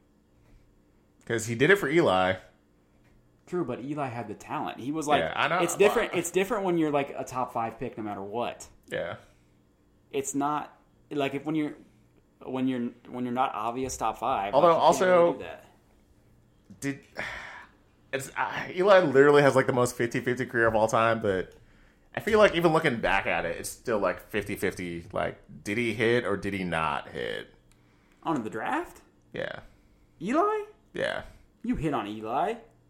because he did it for Eli. True, but Eli had the talent. He was like, Yeah, I know. It's different. It's different when you're like a top 5 pick, no matter what. Yeah. It's not like when you're not obvious top 5. Although like, you can't also- really do that. Eli literally has like the most 50-50 career of all time, but I feel like even looking back at it, it's still like 50-50. Like, did he hit or did he not hit? On the draft, Yeah. Eli, Yeah. you hit on Eli.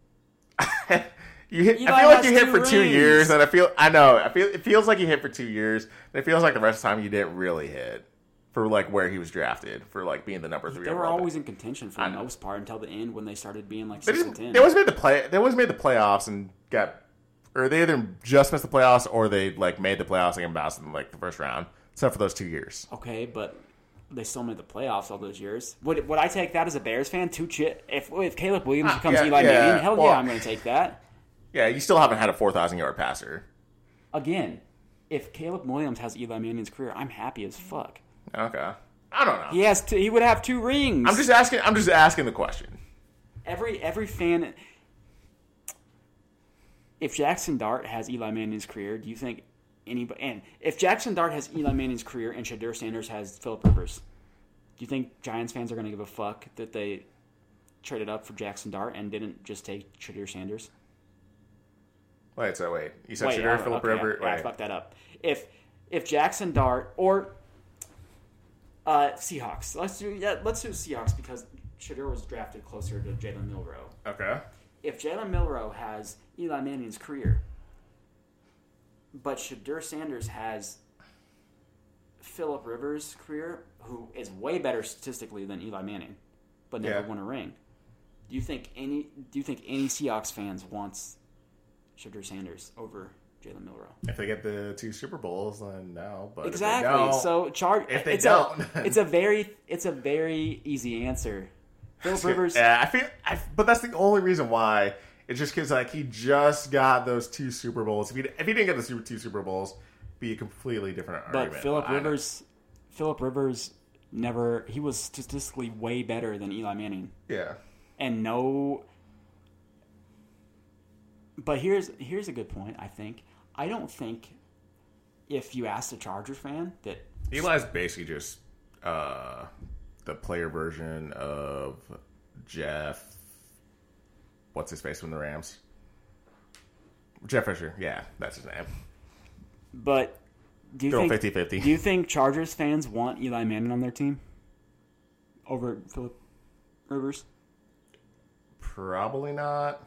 You hit. Eli I feel like has you hit 2 for 2 rings. years, and it feels like you hit for 2 years, and it feels like the rest of the time you didn't really hit for like where he was drafted for like being the number 3. They were overall always pick. in contention for the most part until the end when they started being like They 6 and 10. always made the play. They always made the playoffs and got, or they either just missed the playoffs or they like made the playoffs and bounced in like the first round, except for those 2 years. Okay, but they still made the playoffs all those years. Would I take that as a Bears fan? If Caleb Williams becomes Eli Manning, hell yeah, I'm going to take that. Yeah, you still haven't had a 4,000-yard passer. Again, if Caleb Williams has Eli Manning's career, I'm happy as fuck. Okay, I don't know. He would have 2 rings. I'm just asking the question. Every fan. If Jackson Dart has Eli Manning's career, do you think anybody? And if Jackson Dart has Eli Manning's career and Shedeur Sanders has Phillip Rivers, do you think Giants fans are going to give a fuck that they traded up for Jackson Dart and didn't just take Shedeur Sanders? Wait, you said Shedeur, Phillip Rivers. I fucked that up. If Jackson Dart or Seahawks, let's do Seahawks because Shedeur was drafted closer to Jalen Milroe. Okay. If Jalen Milroe has Eli Manning's career, but Shedeur Sanders has Phillip Rivers' career, who is way better statistically than Eli Manning, but never won a ring, do you think any Seahawks fans wants Shedeur Sanders over Jalen Milroe? If they get the 2 Super Bowls, then no. But Exactly. If they don't, So if they don't, it's a very easy answer. Phillip Rivers. Yeah, but that's the only reason why. It's just because like he just got those 2 Super Bowls. If he didn't get the 2 Super Bowls, it'd be a completely different argument. But Phillip Rivers never. He was statistically way better than Eli Manning. Yeah. And no. But here's a good point. I think I don't think if you ask a Chargers fan that Eli's basically just the player version of Jeff. What's his face from the Rams? Jeff Fisher. Yeah, that's his name. But do you They're all think 50-50. Do you think Chargers fans want Eli Manning on their team over Phillip Rivers? Probably not.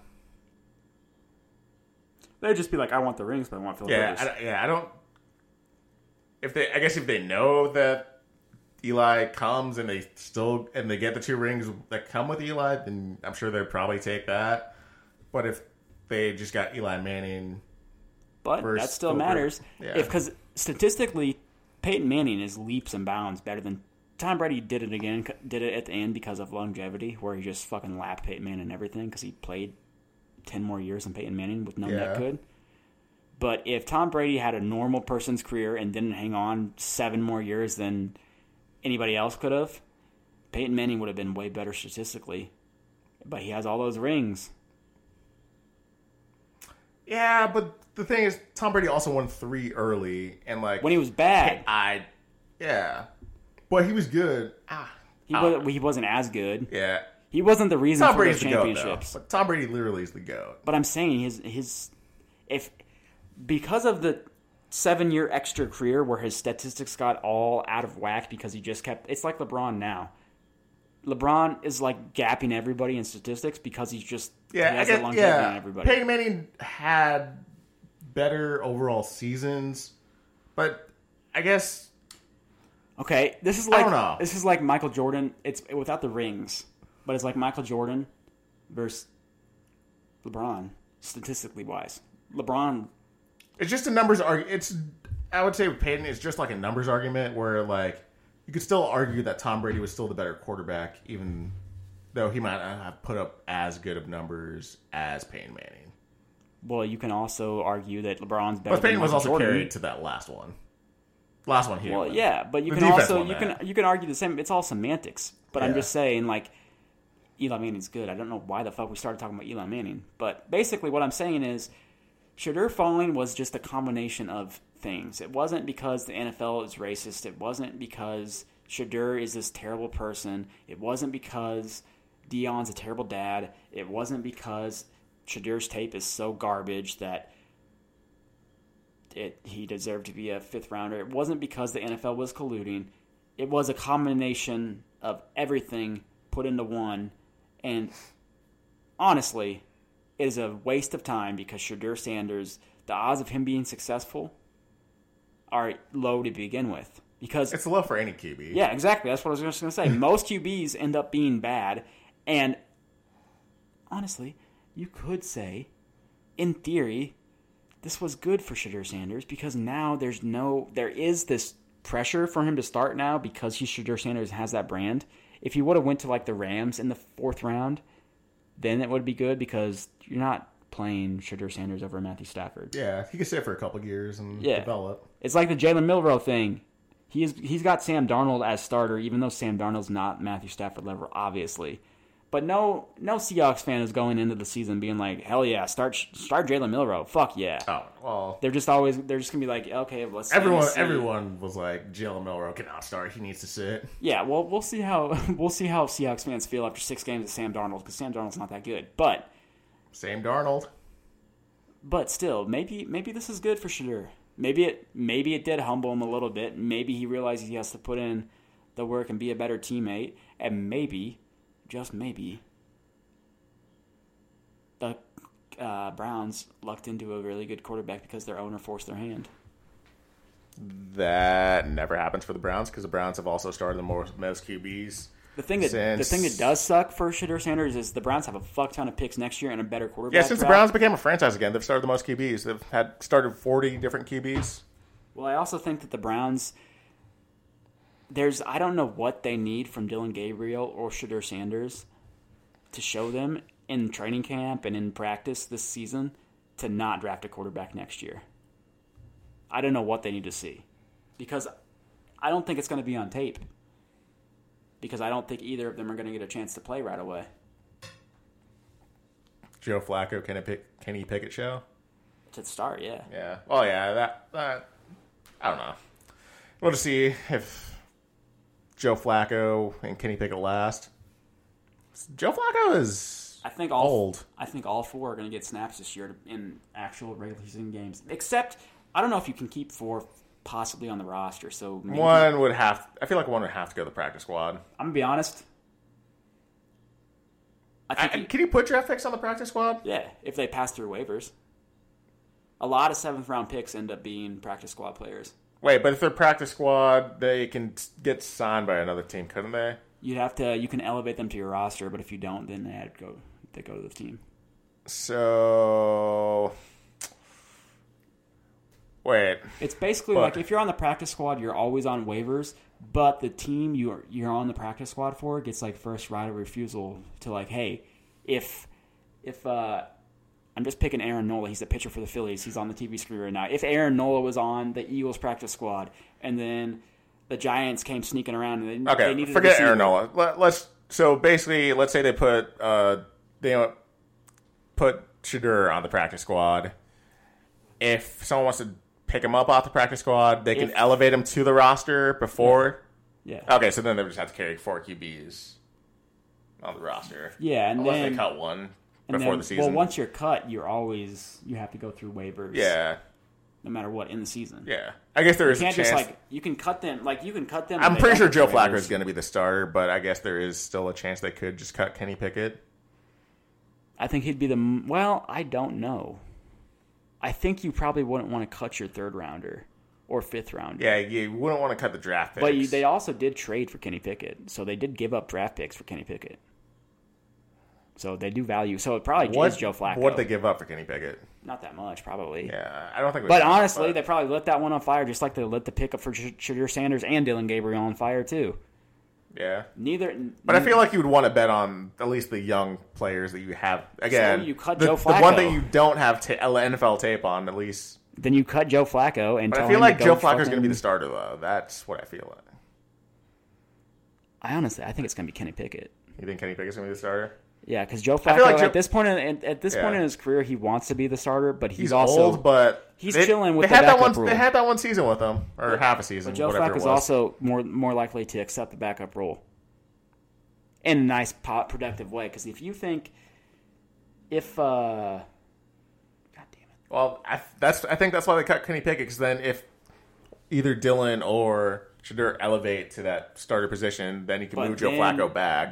They'd just be like, I want the rings, but I want Phillip Rivers. I don't. If they know that Eli comes and they get the 2 rings that come with Eli, then I'm sure they'd probably take that. But if they just got Eli Manning, but that still matters. Yeah. Because statistically, Peyton Manning is leaps and bounds better than Tom Brady. Did it at the end because of longevity, where he just fucking lapped Peyton Manning and everything because he played 10 more years than Peyton Manning with no neck could. But if Tom Brady had a normal person's career and didn't hang on 7 more years than anybody else could have, Peyton Manning would have been way better statistically. But he has all those rings. Yeah, but the thing is, Tom Brady also won 3 early, and like When he was bad, yeah, but he was good. he wasn't as good. Yeah, He wasn't the reason Tom for Brady's those the goat, championships. though. But Tom Brady literally is the goat. But I'm saying his if because of the 7-year extra career where his statistics got all out of whack because he just kept. It's like LeBron now. LeBron is like gapping everybody in statistics because he has the longevity on everybody. Peyton Manning had better overall seasons, but I guess Okay, this is like Michael Jordan. It's without the rings, but it's like Michael Jordan versus LeBron statistically wise. LeBron, it's just a numbers argument. I would say with Peyton, it's just like a numbers argument where like you could still argue that Tom Brady was still the better quarterback, even though he might not have put up as good of numbers as Peyton Manning. well, you can also argue that LeBron's better. But Peyton than was Michael also Jordan. carried to that last one. Last one here. Well, yeah, but you The can defense also won that. you can argue the same. It's all semantics. But I'm Yeah. just saying, like, Eli Manning's good. I don't know why the fuck we started talking about Eli Manning, but basically what I'm saying is, Shedeur falling was just a combination of things. It wasn't because the NFL is racist. It wasn't because Shedeur is this terrible person. It wasn't because Deion's a terrible dad. It wasn't because Shedeur's tape is so garbage that he deserved to be a 5th rounder. It wasn't because the NFL was colluding. It was a combination of everything put into one. And honestly, it is a waste of time because Shedeur Sanders, the odds of him being successful are low to begin with. Because It's low for any QB. yeah, exactly. That's what I was just going to say. Most QBs end up being bad. And honestly, you could say, in theory, this was good for Shedeur Sanders because now there is this pressure for him to start now because Shedeur Sanders has that brand. If he would have went to like the Rams in the 4th round, then it would be good because you're not playing Shedeur Sanders over Matthew Stafford. Yeah, he could sit for a couple years and Yeah. develop. It's like the Jalen Milroe thing. He's got Sam Darnold as starter, even though Sam Darnold's not Matthew Stafford level, obviously. But no Seahawks fan is going into the season being like, hell yeah, start Jalen Milroe. Fuck yeah. Oh, well. They're just gonna be like, okay, let's see. Everyone was like, Jalen Milroe cannot start. He needs to sit. Yeah, well, we'll see how Seahawks fans feel after 6 games of Sam Darnold because Sam Darnold's not that good. But Darnold. But still, maybe this is good for Shedeur. Maybe it did humble him a little bit. Maybe he realized he has to put in the work and be a better teammate. And maybe, just maybe, the Browns lucked into a really good quarterback because their owner forced their hand. That never happens for the Browns because the Browns have also started the most QBs. The thing that does suck for Shedeur Sanders is the Browns have a fuck ton of picks next year and a better quarterback. Yeah, since the draft. Browns became a franchise again, they've started the most QBs. They've had started 40 different QBs. Well, I also think that the Browns, I don't know what they need from Dylan Gabriel or Shedeur Sanders to show them in training camp and in practice this season to not draft a quarterback next year. I don't know what they need to see because I don't think it's going to be on tape because I don't think either of them are going to get a chance to play right away. Joe Flacco, Kenny Pickett show? To start, yeah. Yeah. Well, yeah, that I don't know. We'll just see if Joe Flacco and Kenny Pickett last. Joe Flacco is old. I think all 4 are going to get snaps this year in actual regular season games. Except, I don't know if you can keep 4 possibly on the roster. So maybe, I feel like one would have to go to the practice squad. I'm going to be honest. Can you put draft picks on the practice squad? Yeah, if they pass through waivers. A lot of 7th round picks end up being practice squad players. Wait, but if they're practice squad, they can get signed by another team, couldn't they? You can elevate them to your roster, but if you don't, then they go to the team. So, wait. It's basically like if you're on the practice squad, you're always on waivers, but the team you're on the practice squad for gets like first right of refusal to like, hey, if I'm just picking Aaron Nola. He's the pitcher for the Phillies. He's on the TV screen right now. If Aaron Nola was on the Eagles practice squad and then the Giants came sneaking around and they needed forget a Aaron Nola. Let's say they put Shedeur on the practice squad, if someone wants to pick him up off the practice squad, they can elevate him to the roster before. Yeah. Okay, so then they would just have to carry 4 QBs on the roster. Yeah, and unless then they cut one before the season. Well, once you're cut, you have to go through waivers. Yeah. No matter what in the season. Yeah. I guess there is a chance. Just you can cut them. I'm pretty sure Joe Flacco is going to be the starter, but I guess there is still a chance they could just cut Kenny Pickett. I think he'd be I don't know. I think you probably wouldn't want to cut your 3rd rounder or 5th rounder. Yeah, you wouldn't want to cut the draft picks. But they also did trade for Kenny Pickett, so they did give up draft picks for Kenny Pickett. So they do value. So it probably is Joe Flacco. What did they give up for Kenny Pickett? Not that much, probably. Yeah, I don't think. But honestly, they probably lit that one on fire, just like they lit the pickup for Shadur Sanders and Dylan Gabriel on fire too. Yeah. But I feel like you would want to bet on at least the young players that you have. Again, so you cut Joe Flacco. The one that you don't have NFL tape on, at least. Then you cut Joe Flacco and. But I feel like Joe Flacco is going to be the starter, though. That's what I feel like. I think it's going to be Kenny Pickett. You think Kenny Pickett's going to be the starter? Yeah, because Joe Flacco at this point in his career, he wants to be the starter, but he's also old, but he's chilling with the backup rule. They had that one season with him, or half a season. But Joe Flacco is also more likely to accept the backup role in a nice, productive way. Because if you think, God damn it. Well, I think that's why they cut Kenny Pickett. Because then if either Dylan or Shadur elevate to that starter position, then you can move Joe Flacco back.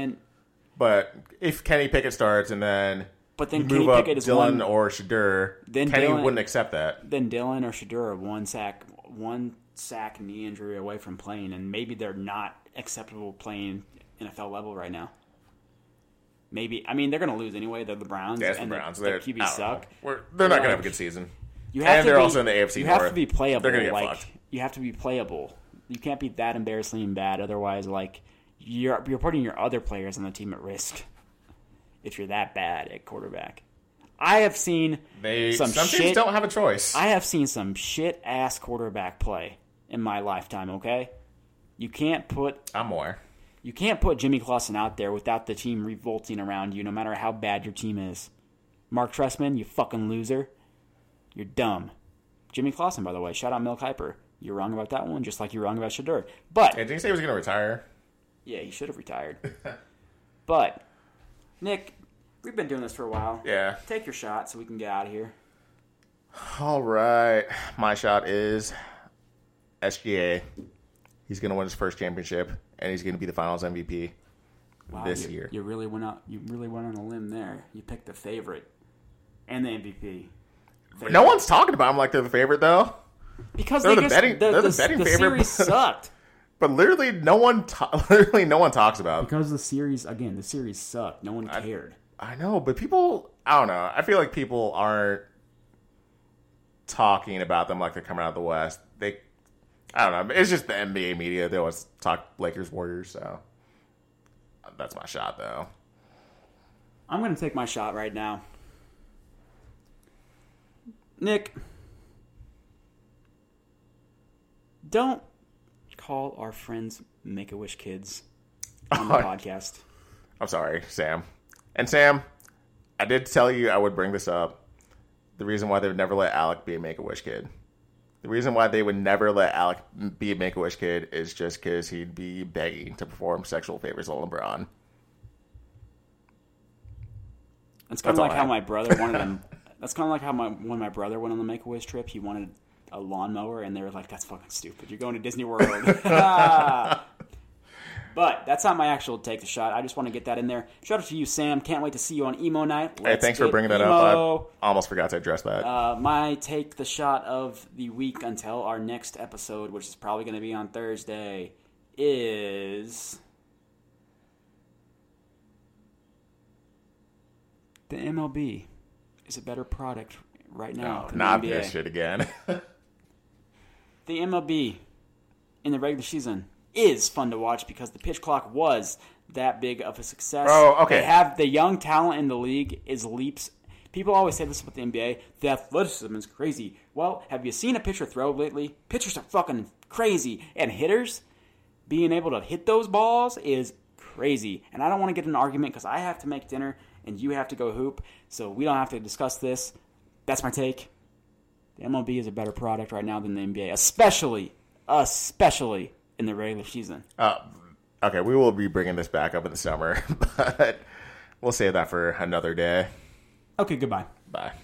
But if Kenny Pickett starts and then you move up Dylan or Shadur, Kenny wouldn't accept that. Then Dylan or Shadur are one sack knee injury away from playing, and maybe they're not acceptable playing NFL level right now. Maybe. I mean, they're going to lose anyway. They're the Browns. Yeah, it's the Browns. Their QBs suck. They're not going to have a good season. They're also in the AFC North. You have to be playable. They're going to get fucked. You have to be playable. You can't be that embarrassingly bad. Otherwise, you're putting your other players on the team at risk if you're that bad at quarterback. I have seen some teams don't have a choice. I have seen some shit ass quarterback play in my lifetime. Okay, you can't put Jimmy Clausen out there without the team revolting around you, no matter how bad your team is. Mark Trestman, you fucking loser. You're dumb. Jimmy Clausen, by the way, shout out Mel Kiper. You're wrong about that one, just like you're wrong about Shadur. But did he say he was going to retire? Yeah, he should have retired. But, Nick, we've been doing this for a while. Yeah. Take your shot so we can get out of here. All right. My shot is SGA. He's going to win his first championship, and he's going to be the Finals MVP this year. You really went on a limb there. You picked the favorite and the MVP. No one's talking about him like they're the favorite, though. Because they're the betting favorite. The series sucked. But literally, no one talks about it. Because the series sucked. No one cared. I know, but people, I don't know. I feel like people aren't talking about them like they're coming out of the West. I don't know. It's just the NBA media. They always talk Lakers, Warriors, so that's my shot, though. I'm going to take my shot right now. Nick, don't call our friends Make-A-Wish kids on the podcast. I'm sorry, Sam. And Sam, I did tell you I would bring this up. The reason why they would never let Alec be a Make-A-Wish kid. The reason why they would never let Alec be a Make-A-Wish kid is just because he'd be begging to perform sexual favors on LeBron. It's kind of like how my brother wanted them. That's kind of like how when my brother went on the Make-A-Wish trip, he wanted a lawnmower, and they were like, "That's fucking stupid. You're going to Disney World." But that's not my actual take the shot. I just want to get that in there. Shout out to you, Sam. Can't wait to see you on Emo Night. Hey, thanks for bringing that up. I almost forgot to address that. My take the shot of the week until our next episode, which is probably going to be on Thursday, is the MLB is a better product right now. No, not this shit again. The MLB in the regular season is fun to watch because the pitch clock was that big of a success. Oh, okay. They have the young talent in the league is leaps. People always say this about the NBA. The athleticism is crazy. Well, have you seen a pitcher throw lately? Pitchers are fucking crazy. And hitters, being able to hit those balls is crazy. And I don't want to get in an argument because I have to make dinner and you have to go hoop. So we don't have to discuss this. That's my take. The MLB is a better product right now than the NBA, especially in the regular season. Okay, we will be bringing this back up in the summer, but we'll save that for another day. Okay, goodbye. Bye.